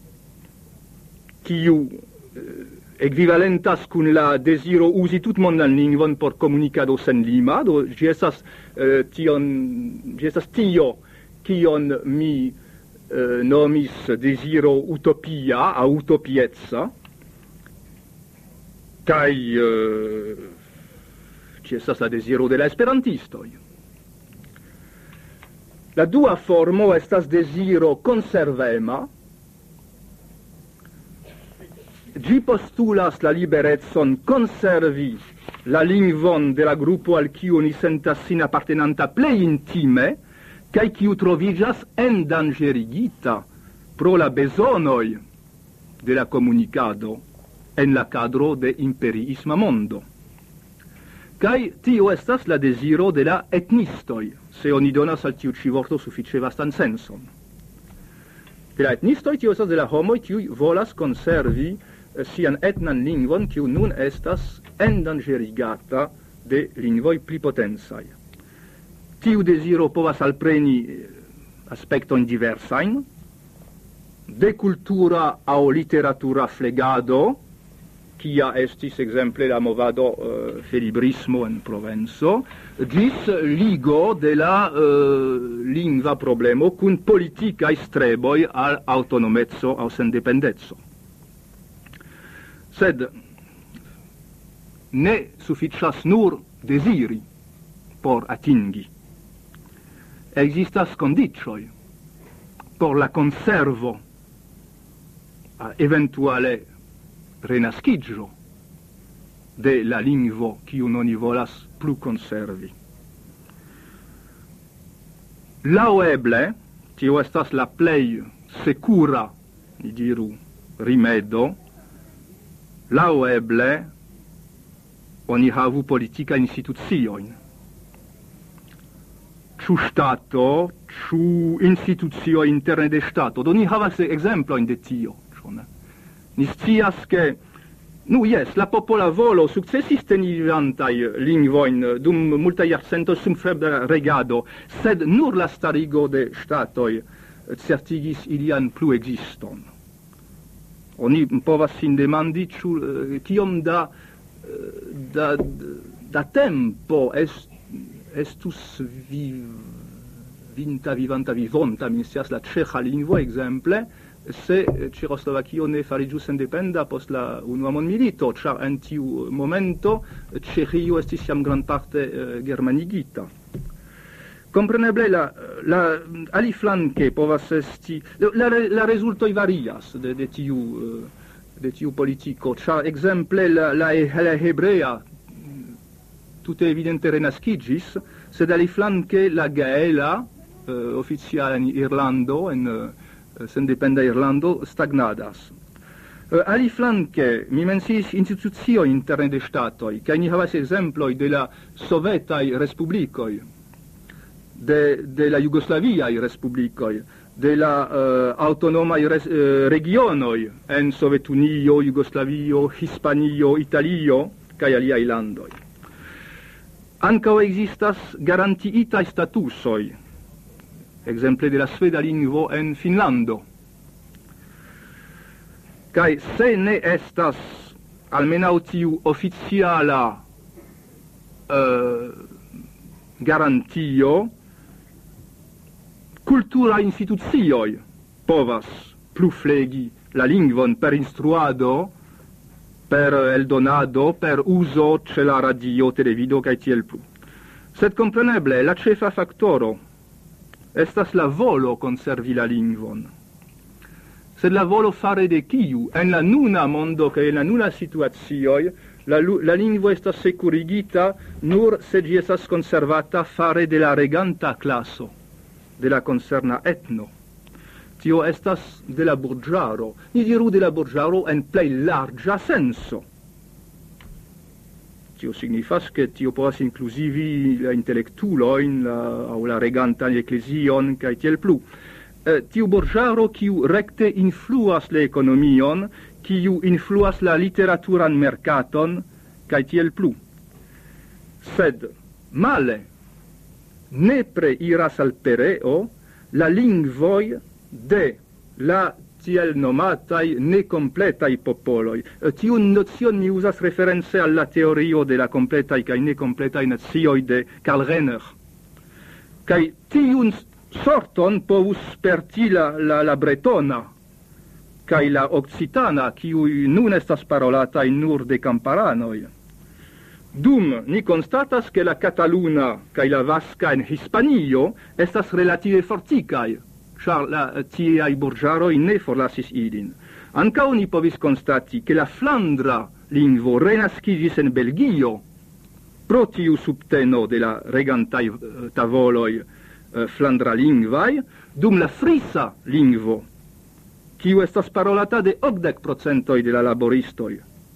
kiu eh, ekvivalentas kun la deziro uzi tutmondan lingvon por komunikado senlima, do ĝi estas eh, tion, ĝi estas tio, kion mi eh, nomis deziro utopia aŭ utopieca, kaj eh, ĝi estas la deziro de la esperantistoj. La dua formo estas deziro konservema. Ĝi postulas la liberecon konservi la lingvon de la grupo al kiu ni sentas sin apartenanta plej intime, kaj kiu troviĝas endanĝerigita pro la bezonoj de la komunikado en la cadro de imperiisma mondo. Kai tio estas la desiro de la etnistoi, se oni donas al tiu ĉi vorto sufiĉe vastan senson. De la etnistoi tio estas de la homoj kiuj volas konservi eh, sian etnan lingvon, kiu nun estas endanĝerigata de lingvoj pli potencaj. Tiu desiro povas alpreni aspektojn diversajn, de kultura aŭ literatura flegado, kia estis exemple la movado uh, felibrismo en Provenzo, gis ligo de la uh, lingva problemo kun politikaj streboj al autonomeco aŭ sendependeco. Sed ne sufiĉas nur deziri por atingi. Ekzistas kondiĉoj por la konservo eventuale renaskiĝo de la lingvo kiun oni volas plu konservi. Laŭeble, tio estas la plej sekura, ni diru, rimedo, laŭeble oni havu politikajn instituciojn. Ĉu ŝtato, ĉu institucioj interne de ŝtato. Do ni havas ekzemplojn de tio. Ni scias ke, nu jes, la popola volo sukcesis teni vivantaj lingvojn dum multaj jarcentoj sub febra regado, sed nur la starigo de ŝtatoj certigis ilian pluekziston. Oni povas sin demandi, ĉu kiom da, da, da tempo est, estus vivinta, vivanta, vivonta, mi scias la ĉeĥa lingvo, ekzemple, se Ĉeĥoslovakio ne fariĝus sendependa post la unua mondmilito, ĉar en tiu momento Ĉeĥio estis jam grandparte uh, germanigita. Kompreneble la, la aliflanke povas esti la, la rezultoj varias de, de tiu uh, de tiu politiko, ĉar ekzemple la, la, la hebrea tute evidente renaskiĝis, sed aliflanke la gaela uh, oficiala en Irlando en uh, sendependa Irlando stagnadas. Uh, aliflanke, mi menciis institucioj interne de ŝtatoj, kaj ni havas ekzemploj de la sovetaj respublikoj, de, de la jugoslaviaj respublikoj, de la uh, autonomaj res, uh, regionoj en Sovetunio, Jugoslavio, Hispanio, Italio kaj aliaj landoj. Ankaŭ ekzistas garantiitaj statusoj, exemple de la sveda lingvo en Finnlando. Kaj se ne estas almenaŭ tiu oficiala uh, garantio, kulturaj institucioj povas pluflegi la lingvon per instruado, per eldonado, per uzo ĉe la radio, televido kaj tiel plu. Sed kompreneble la ĉefa faktoro estas la volo konservi la lingvon. Sed la volo fare de kiu? En la nuna mondo kaj en la nuna situacioj, la, la lingvo estas sekurigita nur se ĝi estas konservata fare de la reganta klaso, de la koncerna etno. Tio estas de la burĝaro. Ni diru de la burĝaro en plej larĝa senso. Tio signifas che tio povas inkluzivi la intelektulojn, la, aŭ la regantan eklezion kaj tiel plu. Eh, tiu burĝaro kiu rekte influas la ekonomion, kiu influas la literaturan merkaton kaj tiel plu. Sed male nepre iras al pereo la lingvoj de la tiel nomatai necompletai popoloi. Tiun nozion mi usas reference alla teorio de la completai kai necompletai nazioi de Karl Renner. Kai tiun sorton povus sperti la, la, la bretona kai la occitana, kiui nun estas parolatai nur de camparanoi. Dum ni constatas che la cataluna kai la vasca en Hispanio estas relative forticai, char la tiai burĝaroj ne forlasis ilin. Ankaŭ ni povis konstati ke la flandra lingvo renaskiĝis en Belgio pro tiu subteno de la regantaj tavoloj uh, flandra lingvaj, dum la frisa lingvo, kiu estas parolata de okdek procentoj de la laboristoj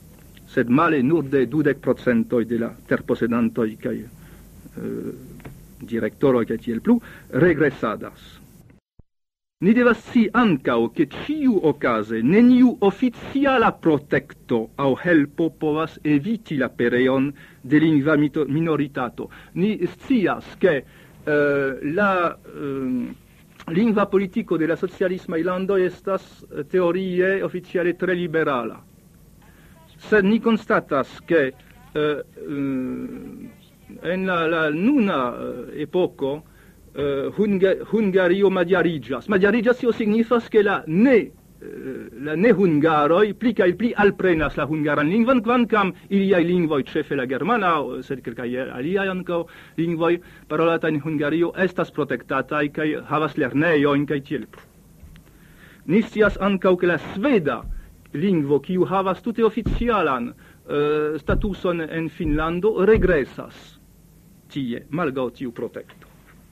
sed male nur de dudec procentoi de la terposedantoi cae uh, directoroi cae tiel plu, regressadas. Ni devas si ancao che ciu ocase neniu oficiala protecto au helpo povas eviti la pereon de lingva minoritato. Ni scias che uh, la uh, lingva politico de la socialisma ilando estas teorie oficiale tre liberala. Sed ni constatas che uh, uh, en la, la nuna uh, epoco Uh, Hunga, Hungario magiarigas. Magiarigas io signifas che la ne, uh, la ne hungaroi pli cae pli alprenas la hungaran lingvan, quancam iliai lingvoi, cefe la germana, sed quelcae aliai ancao lingvoi parolata in Hungario, estas protectatai cae havas lerneioin cae tiel plu. Ni scias ancao che la sveda lingvo, kiu havas tute oficialan uh, statuson en Finlando, regressas tie, malgau tiu protecto.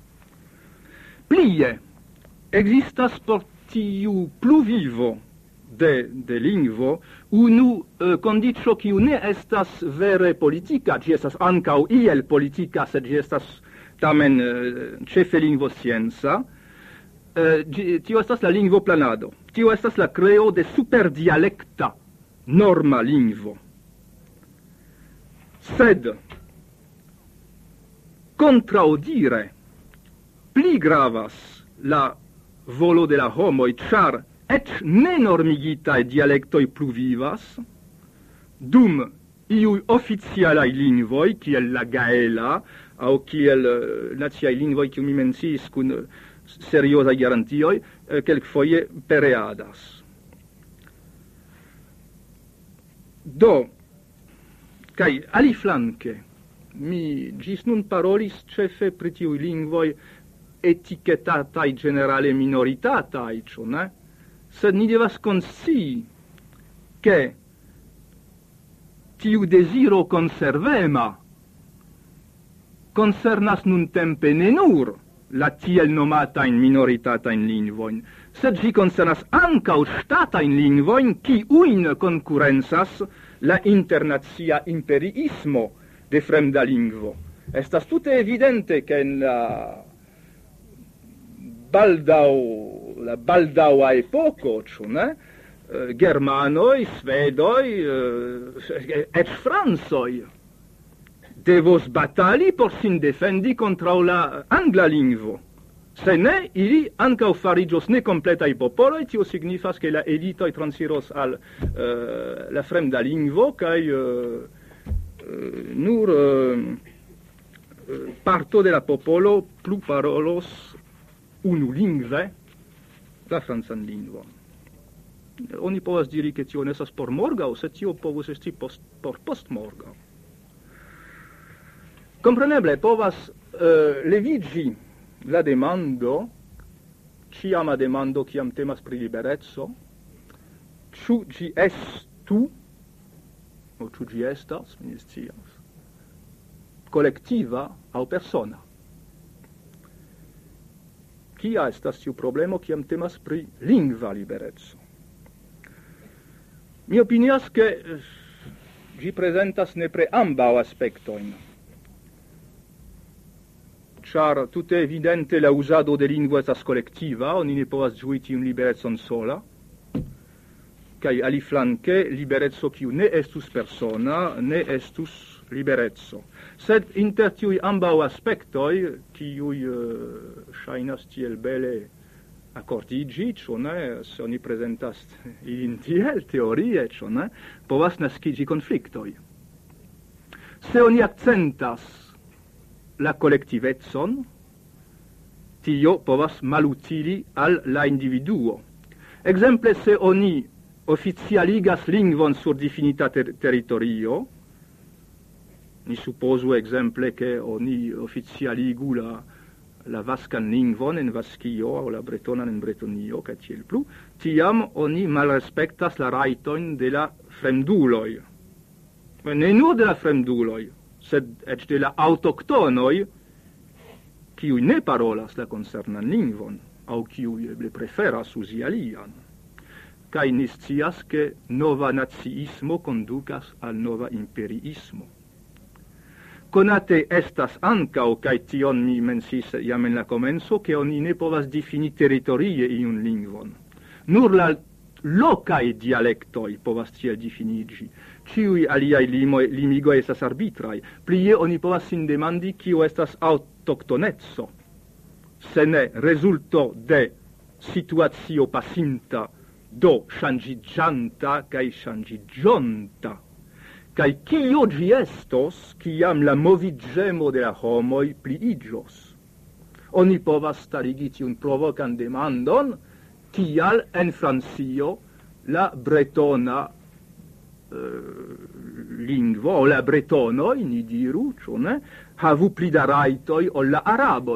Plie, existas por tiu pluvivo de, de lingvo unu uh, condicio kiu ne estas vere politica, ci estas ancau iel politica, sed ci estas tamen uh, cefe lingvo scienza, uh, tio estas la lingvo planado. Tio estas la creo de superdialecta norma lingvo. Sed, contraudire, pli gravas la volo de la homoi, char et ne normigitae dialectoi pluvivas, dum iui oficialai lingvoi, kiel la gaela, au kiel uh, naziai lingvoi, kiu mi menciis cun uh, seriosai garantioi, uh, quelquefoie pereadas. Do, kai aliflanque, mi gis nun parolis cefe pri tiui lingvoi etichetatai generale minoritatai, cio, ne? Sed ni devas conscii che tiu desiro conservema concernas nun tempe ne nur la tiel nomatain minoritatain lingvoin, sed ci concernas ancau statain lingvoin qui uin concurrenzas la internazia imperiismo de fremda lingvo. Estas tute evidente che in la baldau, la baldaua epoco, ciò, ne? Uh, Germanoi, Svedoi, uh, et Fransoi devos batali por sin defendi contra la angla lingvo. Se ne, ili ancau farigios ne completai popoloi, tio signifas che la elitoi transiros al uh, la fremda lingvo, cae uh, uh, nur uh, parto de la popolo plu parolos unu lingve, la francan lingvon. Oni povas diri che tio nesas por morgau, se tio povus esti post, por post morgau. Compreneble, povas uh, levigi la demando, ciama demando ciam temas pri liberezzo, ciu gi estu, o ciu gi estas, mi scias, collectiva au persona. Kia estas tiu problemo kiam temas pri lingva liberezzo? Mi opinias che gi presentas nepre ambau aspectoin. Char tute evidente la usado de lingvo estas collectiva, oni ne povas ĝui tiun liberezzon sola, kaj aliflanke liberezzo kiu ne estus persona, ne estus liberezzo. Sed inter tiui ambau aspectoi, kiui uh, shainas tiel bele accordigi, cio ne, se oni presentas ilin tiel teorie, cio ne, povas nascigi conflictoi. Se oni accentas la collectivezzon, tio povas malutili al la individuo. Exemple, se oni officialigas lingvon sur definita ter territorio, ni supposu exemple che oni officialigu la, la vascan lingvon en Vaskio, o la bretonan en Bretonio, ca tiel plu, tiam oni malrespektas la rajtojn de la fremduloj. Ne nur de la fremduloj, sed ec de la autoctonoj, kiuj ne parolas la concernan lingvon, au kiuj eble preferas uzi alian. kaj ni scias ke nova naciismo kondukas al nova imperiismo. Konate estas ankaŭ, kaj tion mi mencis jam en la komenco, ke oni ne povas difini teritorie iun lingvon. Nur la lokaj dialektoj povas tiel difiniĝi. Ĉiuj aliaj limigoj estas arbitraj. Plie oni povas sin demandi kio estas aŭtoktoneco, se ne rezulto de situacio pasinta, do ŝanĝiĝanta kaj ŝanĝiĝonta. Kaj kio ĝi estos, kiam la moviĝemo de la homoj pliiĝos? Oni povas starigi tiun provokan demandon, kial en Francio la bretona uh, lingvo, o la bretonoj, ni diru, ĉu ne, havu pli da rajtoj ol la araboj.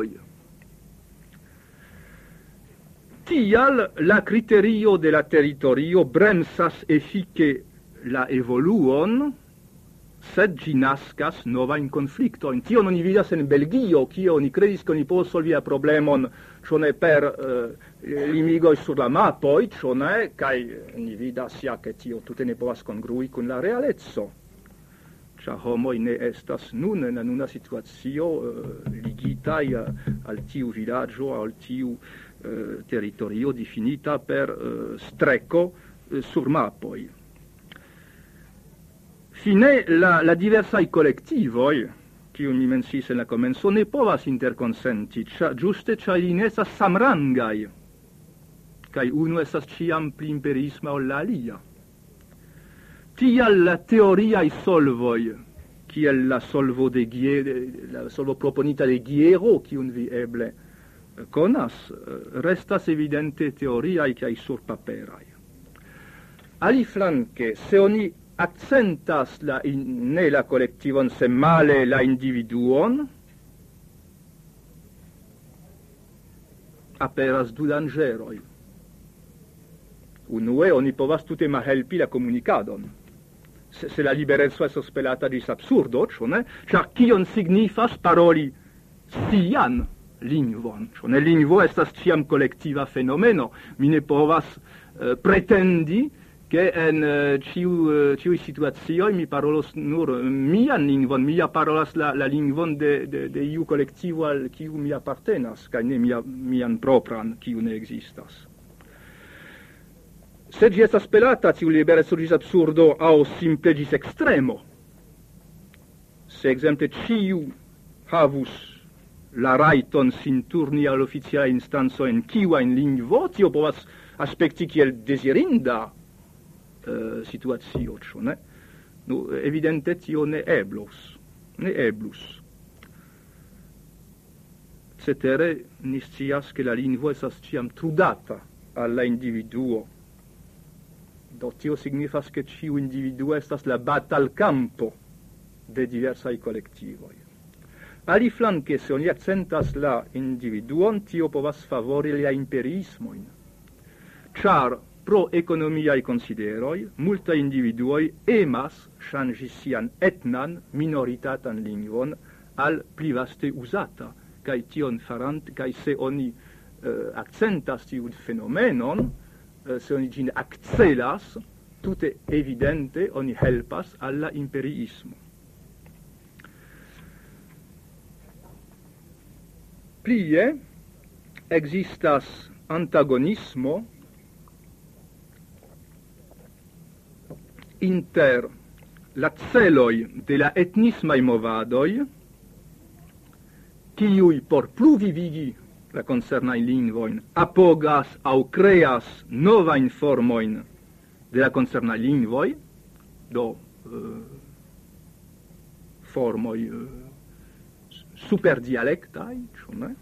Tial la kriterio de la teritorio bremsas efike la evoluon, sed ĝi naskas novajn konfliktojn. Tion oni vidas en Belgio, kie oni kredis ke oni povos solvi la problemon ĉu ne per uh, limigoj sur la mapoj, ĉu ne, kaj ni vidas ja ke tio tute ne povas kongrui kun la realeco. Ĉar homoj ne estas nun en la nuna situacio uh, ligitaj uh, al tiu vilaĝo, al tiu uh, teritorio difinita per uh, streko uh, sur mapoj. Fine, la, la diversai colectivoi, kiu mi mencis en la komenco, ne povas interkonsenti, cia, giuste cia ili ne estas samrangai, kaj unu estas ciam pli imperisma ol la alia. Tial la teoriai solvoi, kiel la solvo de Gier, la solvo proponita de Giero, kiun vi eble konas, restas evidente teoriai kaj surpaperai. Aliflanke, se oni accentas la in, ne la collectivon, se male la individuon, aperas du dangeroi. Unue, oni povas tute malhelpi la comunicadon. Se, se la liberezzo estos spelata dis absurdo, ĉu ne? Ĉar kion signifas paroli sian lingvon? Ĉu ne? Lingvo estas ĉiam kolektiva fenomeno. Mi ne povas uh, pretendi che en ciu uh, ciu situazioi mi parolos nur mian lingvon, mia parolas la, la lingvon de, de, de iu colectivo al kiu mi appartenas, kaj ne mia, mian propran, kiu ne existas. Se ĝi estas spelata, tiu libereco ĝis absurdo aŭ simple ĝis ekstremo, se ekzemple ĉiu havus la rajton sin turni al oficiala instanco en kiu ajn lingvo, tio povas aspekti kiel dezirinda Uh, situacio, ĉu ne? Nu, evidente tio ne eblus, ne eblus. Cetere, ni scias ke la lingvo estas ĉiam trudata al la individuo. Do tio signifas ke ĉiu individuo estas la batalkampo de diversaj kolektivoj. Aliflanke, se oni akcentas la individuon, tio povas favori la imperiismojn. Ĉar pro economiae consideroi, multa individuoi emas ŝanĝi sian etnan minoritatan lingvon al pli vaste uzata, kaj tion farant, kaj se oni uh, akcentas tiun fenomenon, uh, se oni ĝin akcelas, tute evidente oni helpas al la imperiismo. Plie existas antagonismo inter la celoi de la etnismai movadoi, kiui por pluvivigi la concernai lingvoin apogas au creas novain formoin de la concernai lingvoi, do uh, formoi uh, superdialectai, ĉu ne?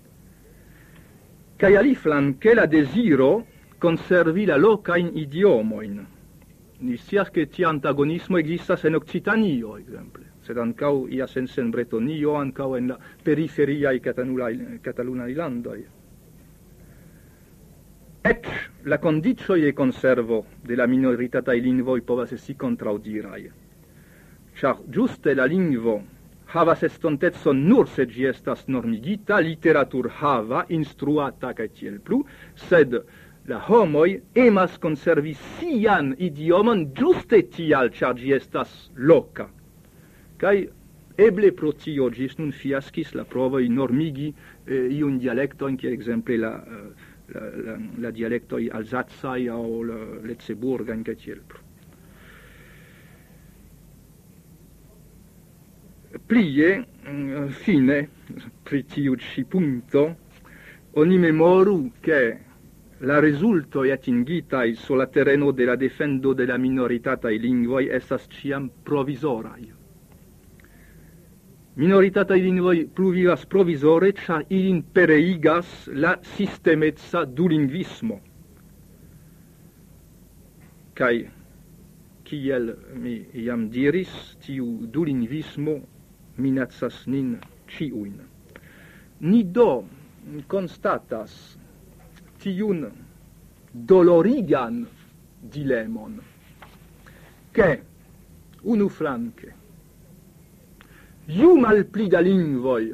Kaj aliflanke la desiro conservi la locain idiomoin. Ni scias che tia antagonismo existas en Occitanio, exemple, sed ancau ia sense en Bretonio, ancau en la periferiai Catalunai landoi. Ec la condicioi e conservo de la minoritatai lingvoi povas esti contraudirai. Char giuste la lingvo havas estontezon nur se gi estas normigita, literatur hava, instruata ca tiel plu, sed la homoi emas conservi sian idiomon giuste tial, char gi estas loca. Kai eble pro tio gis nun fiaskis la provoi normigi eh, iun dialectoin, che exemple la, la, la, la dialectoi alsazai o la letzeburgain, che tiel pro. Plie, fine, pri tiu ci punto, oni memoru che la resultoi atingitai sulla terreno de la defendo de la minoritatai lingvoi estas ciam provisorai. Minoritatai lingvoi pluvivas provisore, char ilin pereigas la sistemezza du lingvismo. Kai, kiel mi iam diris, tiu du lingvismo minacas nin ciuin. Ni do constatas tiun dolorigan dilemon, che unu flanque iu malpli da lingvoi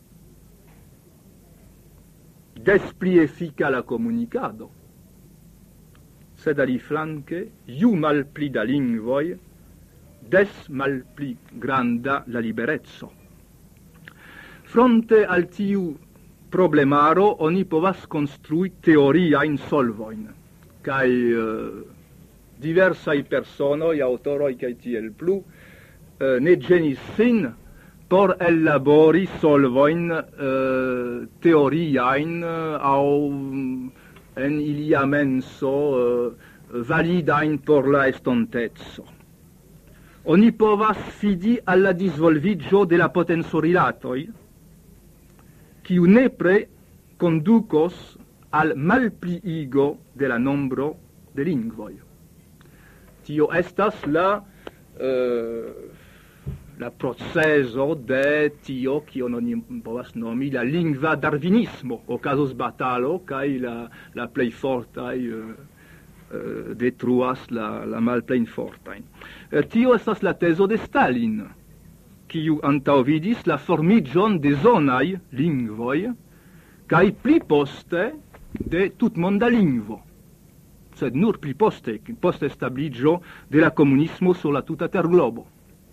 des pli effica la comunicado, sed ali flanque iu malpli da lingvoi des malpli granda la liberezzo. Fronte al tiu problemaro oni povas construi teoria in solvoin, kai uh, diversai personoi, autoroi kai tiel plu, uh, ne genis sin por ellabori solvoin uh, teoriain uh, au en ilia menso uh, validain por la estontezzo. Oni povas fidi alla disvolvigio de la potenzorilatoi, kiu nepre conducos al malpliigo de la nombro de lingvoi. Tio estas la uh, la proceso de tio kion oni povas nomi la lingva darwinismo, okazos batalo kaj la la plej fortaj uh, uh, detruas la la malplej fortajn. Uh, tio estas la tezo de Stalin, kiu antaŭvidis la formiĝon de zonaj lingvoj kaj pli poste de tutmonda lingvo, sed nur pli poste, post establiĝo de la komunismo sur la tuta terglobo.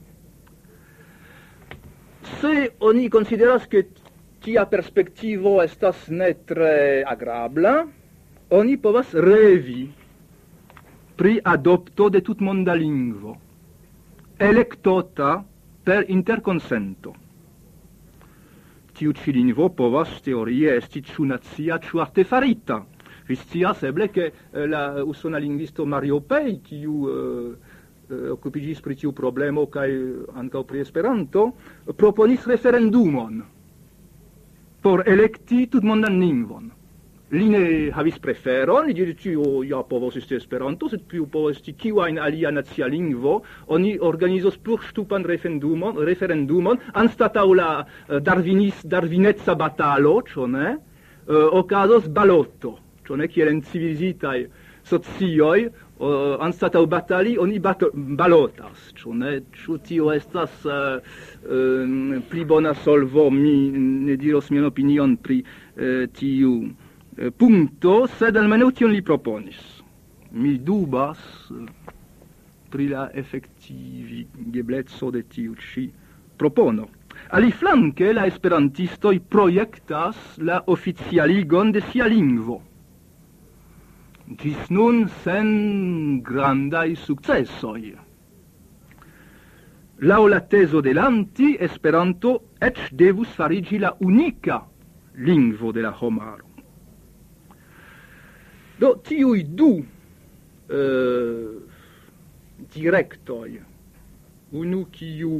Se oni consideras che tia perspektivo estas ne tre agrabla, oni povas revi pri adopto de tutmonda lingvo, elektota per interkonsento. Tiu ĉi lingvo povas teorie esti ĉu nacia, ĉu artefarita. Vi scias eble che eh, la usona lingvisto Mario Pei, kiu eh, occupigis pri tiu problemo kaj ankaŭ pri Esperanto, proponis referendumon por elekti tutmondan lingvon. Li ne havis preferon, li diris tio ja povos esti Esperanto, sed tio povos esti kiu ajn alia nacia lingvo. Oni organizos plurŝtupan referendumon, referendumon anstataŭ la uh, darwinis, darwinezza batalo, ĉu ne? Uh, okazos baloto, ĉu ne, kiel en civilizitaj socioj. Uh, anstataŭ batali oni bat balotas, ĉu ne? Ĉu tio estas uh, uh, pli bona solvo? Mi ne diros mian opinion pri uh, tiu uh, punkto, sed almenaŭ tion li proponis. Mi dubas uh, pri la efektivigebleco de tiu ĉi propono. Aliflanke la esperantistoj projektas la oficialigon de sia lingvo. Gis nun sen grandai successoi. Laŭ la tezo de Lanti, Esperanto eĉ devus fariĝi la unika lingvo de la homaro. Do tiuj du uh, direktoj, unu kiu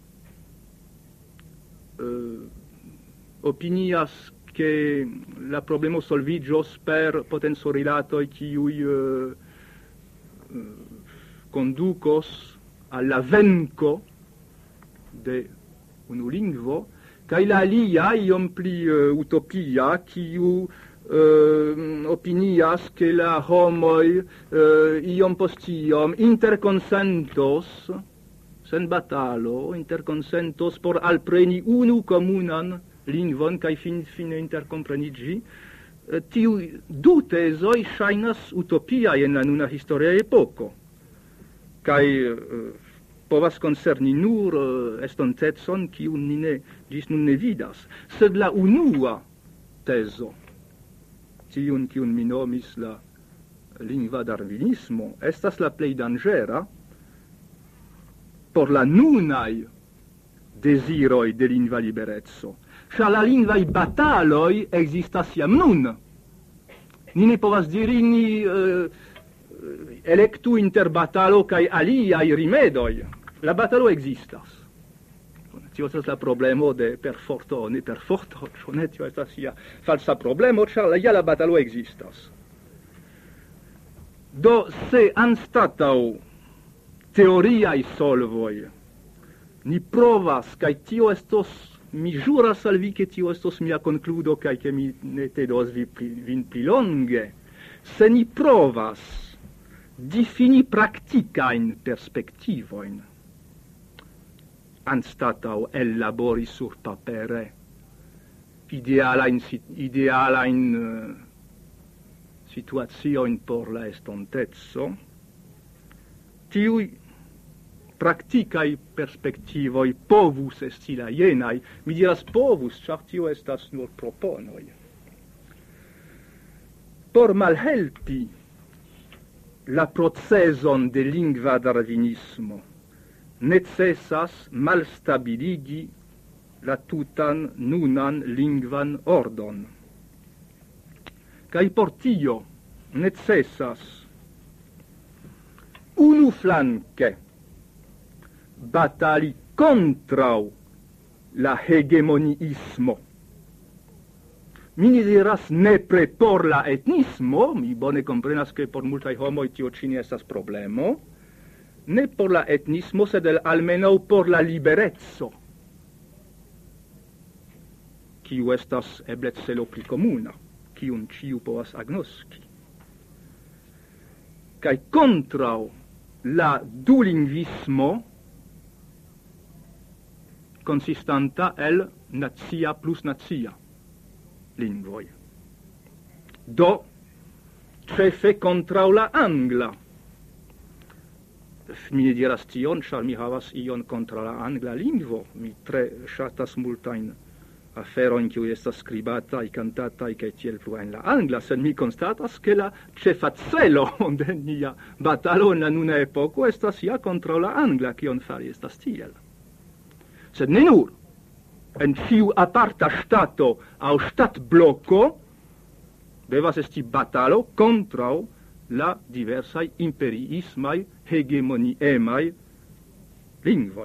uh, opinias che la problemo solvigios per potenzorilatoi kiuj uh, uh, conducos alla venco de unu lingvo, kaj la alia iom pli uh, utopia, kiu uh, opinias che la homoj uh, iom post iom interkonsentos, sen batalo, interkonsentos por alpreni unu komunan lingvon kaj fin fine interkompreniĝi tiu du tezoi shainas utopia en la nuna historia epoko, kai uh, povas concerni nur uh, estontetson kiun ni ne gis nun ne vidas, sed la unua tezo, tiun kiun mi nomis la lingva darwinismo, estas la plei dangera por la nunai desiroi de lingva liberezzo. Cia la lingvai bataloi existas iam nun. Ni ne povas diri ni uh, electu inter batalo cae aliai rimedoi. La batalo existas. Tio estas la problemo de per forto o ne per forto, ne tio estas ia falsa problemo, cia la, ja la batalo existas. Do se anstatau teoriai solvoi ni provas, cae tio estos, mi juras al vi che tio estos mia concludo, cae che mi ne tedos vi pli, vin pli longe, se ni provas difini practicain perspectivoin, anstatau ellabori sur papere idealain, idealain uh, situazioin por la estontezzo, tiui practicai perspectivoi povus esti la jenai, mi diras povus, char tio estas nur proponoi. Por malhelpi la proceson de lingva darwinismo, necessas malstabiligi la tutan nunan lingvan ordon. Kai por tio necessas unu flanque batali contrau la hegemoniismo. Mi ne diras nepre por la etnismo, mi bone comprenas che por multai homoi tio cini estas problemo, ne por la etnismo, sed almeno por la liberezzo, kiu estas eble celo pli comuna, kiun ciu povas agnoski. Kai contrau la dulingvismo consistanta el nazia plus nazia lingvoi. Do, cefe contrau la angla. Mi ne diras tion, char mi havas ion contra la angla lingvo. Mi tre shatas multain aferoin kiu estas skribatai, cantatai, kaj tiel plu en la angla, sed mi constatas che la cefa celo de nia batalo en la nuna epoko estas ja contra la angla, kion fari estas tiel. Sed ne nur, en ciu aparta stato au stat blocco devas esti batalo contrau la diversai imperiismai hegemoniemai lingvoi.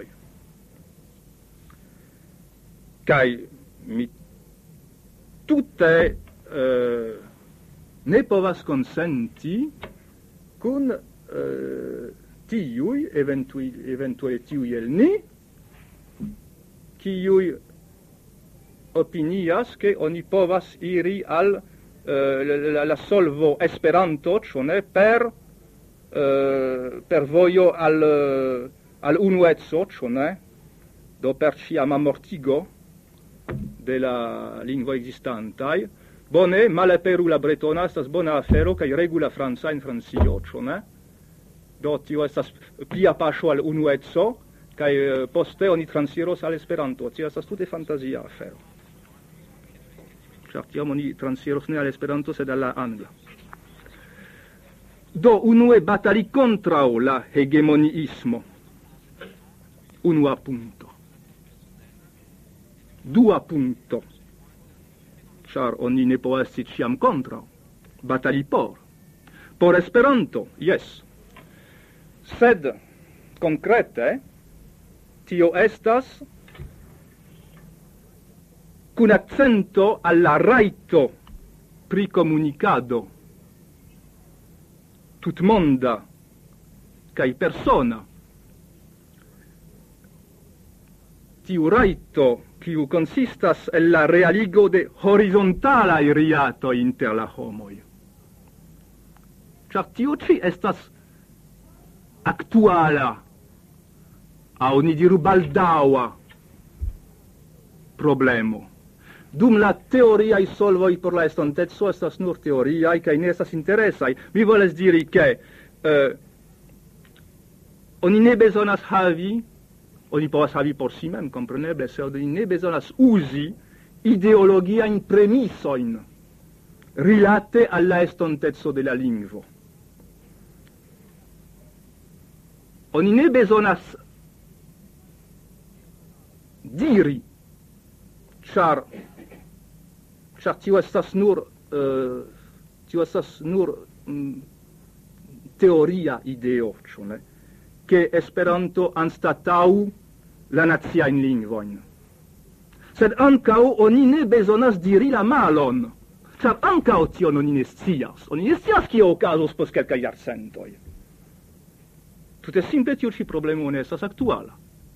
Kai mi tutte uh, ne povas consenti kun uh, tiui, eventui, eventuale tiui el ni, kiui opinias che oni povas iri al uh, la, la solvo esperanto, cione, per, uh, per voio al, uh, al unuezzo, cione, do per ciam amortigo de la lingvo existantai, bone, malaperu la bretona, estas bona afero, kai regu la franca in Francio, cione, do tio estas plia pascio al unuezzo, kai poste oni transiros al esperanto, tio estas tute fantasia afero. Char tiam oni transiros ne al esperanto, sed al la angla. Do, unue batali contrau la hegemoniismo. Unua punto. Dua punto. Char oni ne povas esti ciam contrau. Batali por. Por esperanto, yes. Sed, concrete, tio estas cun accento alla raito pri comunicado tutmonda cae persona. Tiu raito kiu consistas en la realigo de horizontalai riato inter la homoi. Char tio ci estas actuala, au ni diru baldaua problemo. dum la teoriae solvoi por la estontezo estas nur teoriae, cae ne estas interesai. Mi voles diri che uh, oni ne bezonas havi, oni povas havi por si mem, compreneble, se oni ne bezonas usi ideologiae premisoin rilate alla estontezo de la lingvo. Oni ne bezonas diri, char, char tio estas nur, uh, tio estas nur mm, teoria ideo, ĉu ne? Che Esperanto anstatau la naciajn lingvojn. Sed ankaŭ oni ne bezonas diri la malon, char ankaŭ tion oni ne scias. Oni ne scias kio okazos post kelkaj jarcentoj. Tute simple tiu ĉi problemo ne estas aktuala.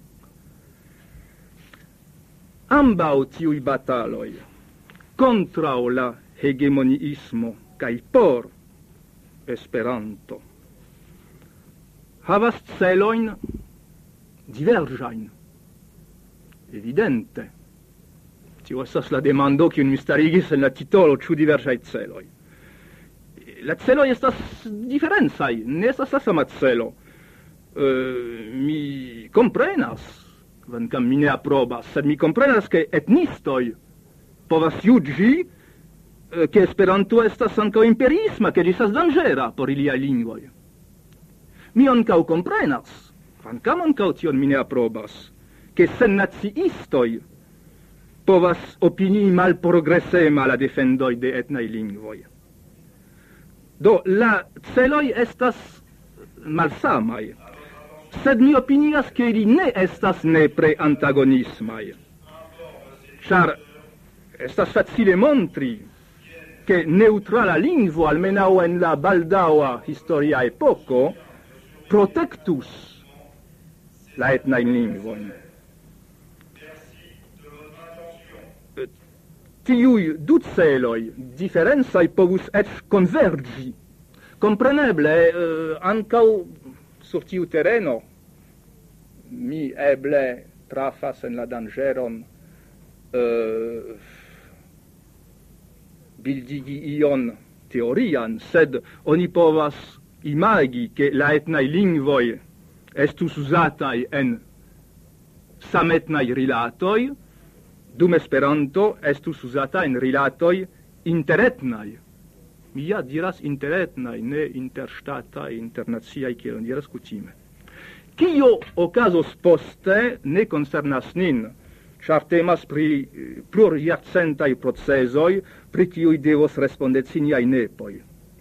Ambaŭ tiuj bataloj kontraŭ la hegemoniismo kaj por Esperanto havas celojn diverĝajn. Evidente. Tio estas la demando kiun mi starigis en la titolo, ĉu diversaj celoj. La celoj estas diferencaj, ne estas la sama celo. Uh, mi comprenas, kvankam mi ne aprobas, sed mi comprenas che etnistoj povas juĝi uh, che Esperanto estas ankaŭ imperiisma, che ĝi estas danĝera por iliaj lingvoj. Mi ankaŭ comprenas, kvankam ankaŭ tion mi ne aprobas, che sennaciistoj povas opinii malprogresema la defendoj de etnaj lingvoj. Do, la celoj estas malsamaj, sed mi opinias che ili ne estas nepre antagonismai. Char estas facile montri che neutrala lingvo, almenau en la baldaua historia epoco, protectus la etnain lingvoin. Tiui du celoi differenzai povus ec convergi. Compreneble, eh, ancau sur tiu terreno mi eble trafas en la dangeron uh, bildigi ion teorian, sed oni povas imagi che la etnai lingvoi estus usatai en sametnai rilatoi, dum Esperanto estus usata en rilatoi interetnai. Mi ja diras interetnai, ne interstatai, internaciai, kiel on diras kutime. Kio okazos poste ne concernas nin, char temas pri plurjarcentaj procesoj, pri kiuj devos respondeci niaj nepoj.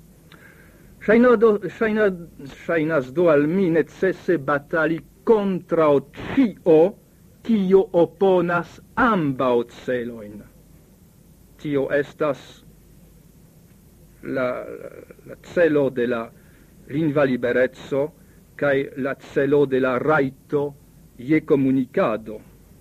Ŝajnas do al mi necese batali kontraŭ ĉio, kio oponas ambaŭ celojn. Tio estas La, la celo de la lingva liberezzo kaj la celo de la rajto je komunikado.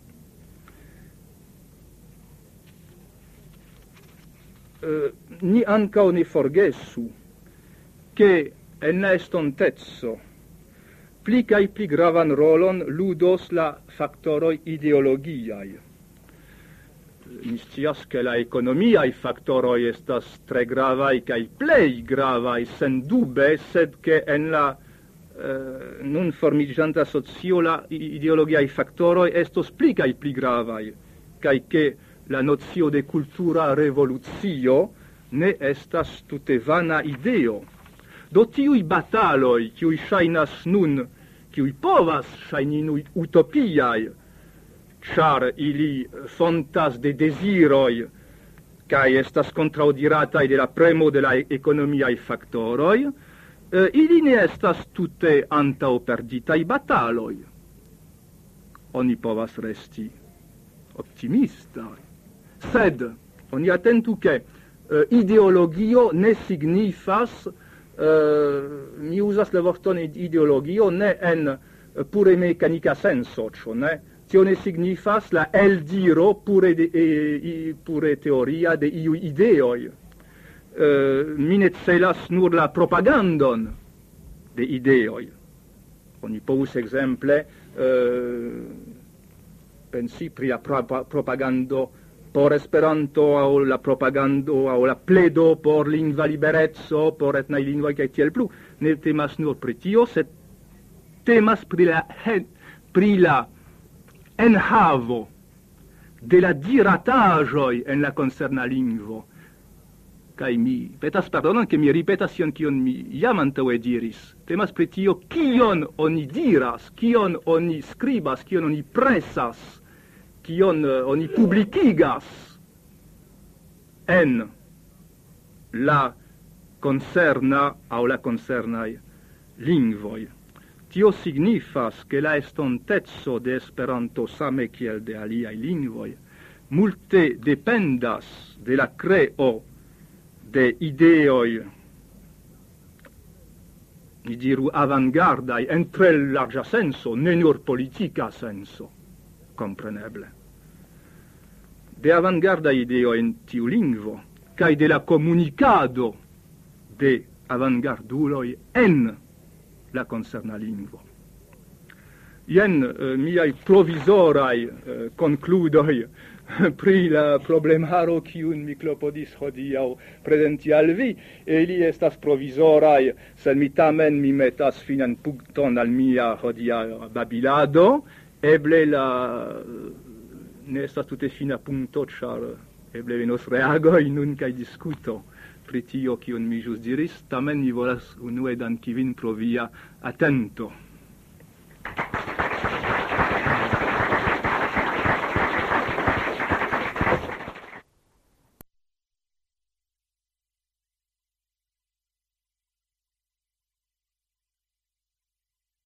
Uh, ni ankaŭ ne forgesu ke en la estonteco pli kaj pli gravan rolon ludos la faktoroj ideologiaj. Mi scias che la economiae factoroi estas tre gravai cae plei gravai sen dube, sed che en la eh, nun formigianta socio la ideologiae factoroi estos pli cae pli gravai, cae che la nozio de cultura revoluzio ne estas tute vana ideo. Do tiui bataloi, kiui shainas nun, kiui povas shaini utopiae, char ili fontas de desiroi cae estas contraudiratai de la premo de la economiae factoroi, eh, ili ne estas tute antau perditai bataloi. Oni povas resti optimistai. Sed, oni attentu che eh, ideologio ne signifas, eh, mi usas la vorton ideologio ne en pure mecanica senso, cio, ne? Tio ne signifas la eldiro pure, de, e, pure teoria de iu ideoi. Uh, mi ne celas nur la propagandon de ideoi. Oni povus exemple uh, pensi pri la pro propagando por Esperanto aŭ la propagando aŭ la pledo por lingva libereco, por etnaj lingvoj kaj tiel plu. Ne temas nur pri tio, sed temas pri la, pri la enhavo de la dirataĵoj en la koncerna lingvo. Kaj mi petas pardonon, ke mi ripetas tion, kion mi jam antaŭe diris. Temas pri tio, kion oni diras, kion oni skribas, kion oni presas, kion uh, oni publikigas en la koncerna aŭ la koncernaj lingvoj. Tio signifas, ke la estonteco de Esperanto same kiel de aliaj lingvoj multe dependas de la kreo de ideoj, mi diru avangardaj, en tre larĝa senso, ne nur politika senso, kompreneble. De avangardaj ideoj en tiu lingvo, kaj de la komunikado de avangarduloj en la koncerna lingvo. Jen uh, miaj provizoraj uh, konkludoj pri la problemaro, kiun mi klopodis hodiaŭ prezenti al vi. Ili estas provizoraj, sed mi tamen mi metas finan punkton al mia hodiaŭa babilado. Eble la ne estas tute fina punkto, ĉar eble venos reagoj nun kaj diskuto pri tio, kiun mi ĵus diris. Tamen mi volas unue danki vin pro via atento.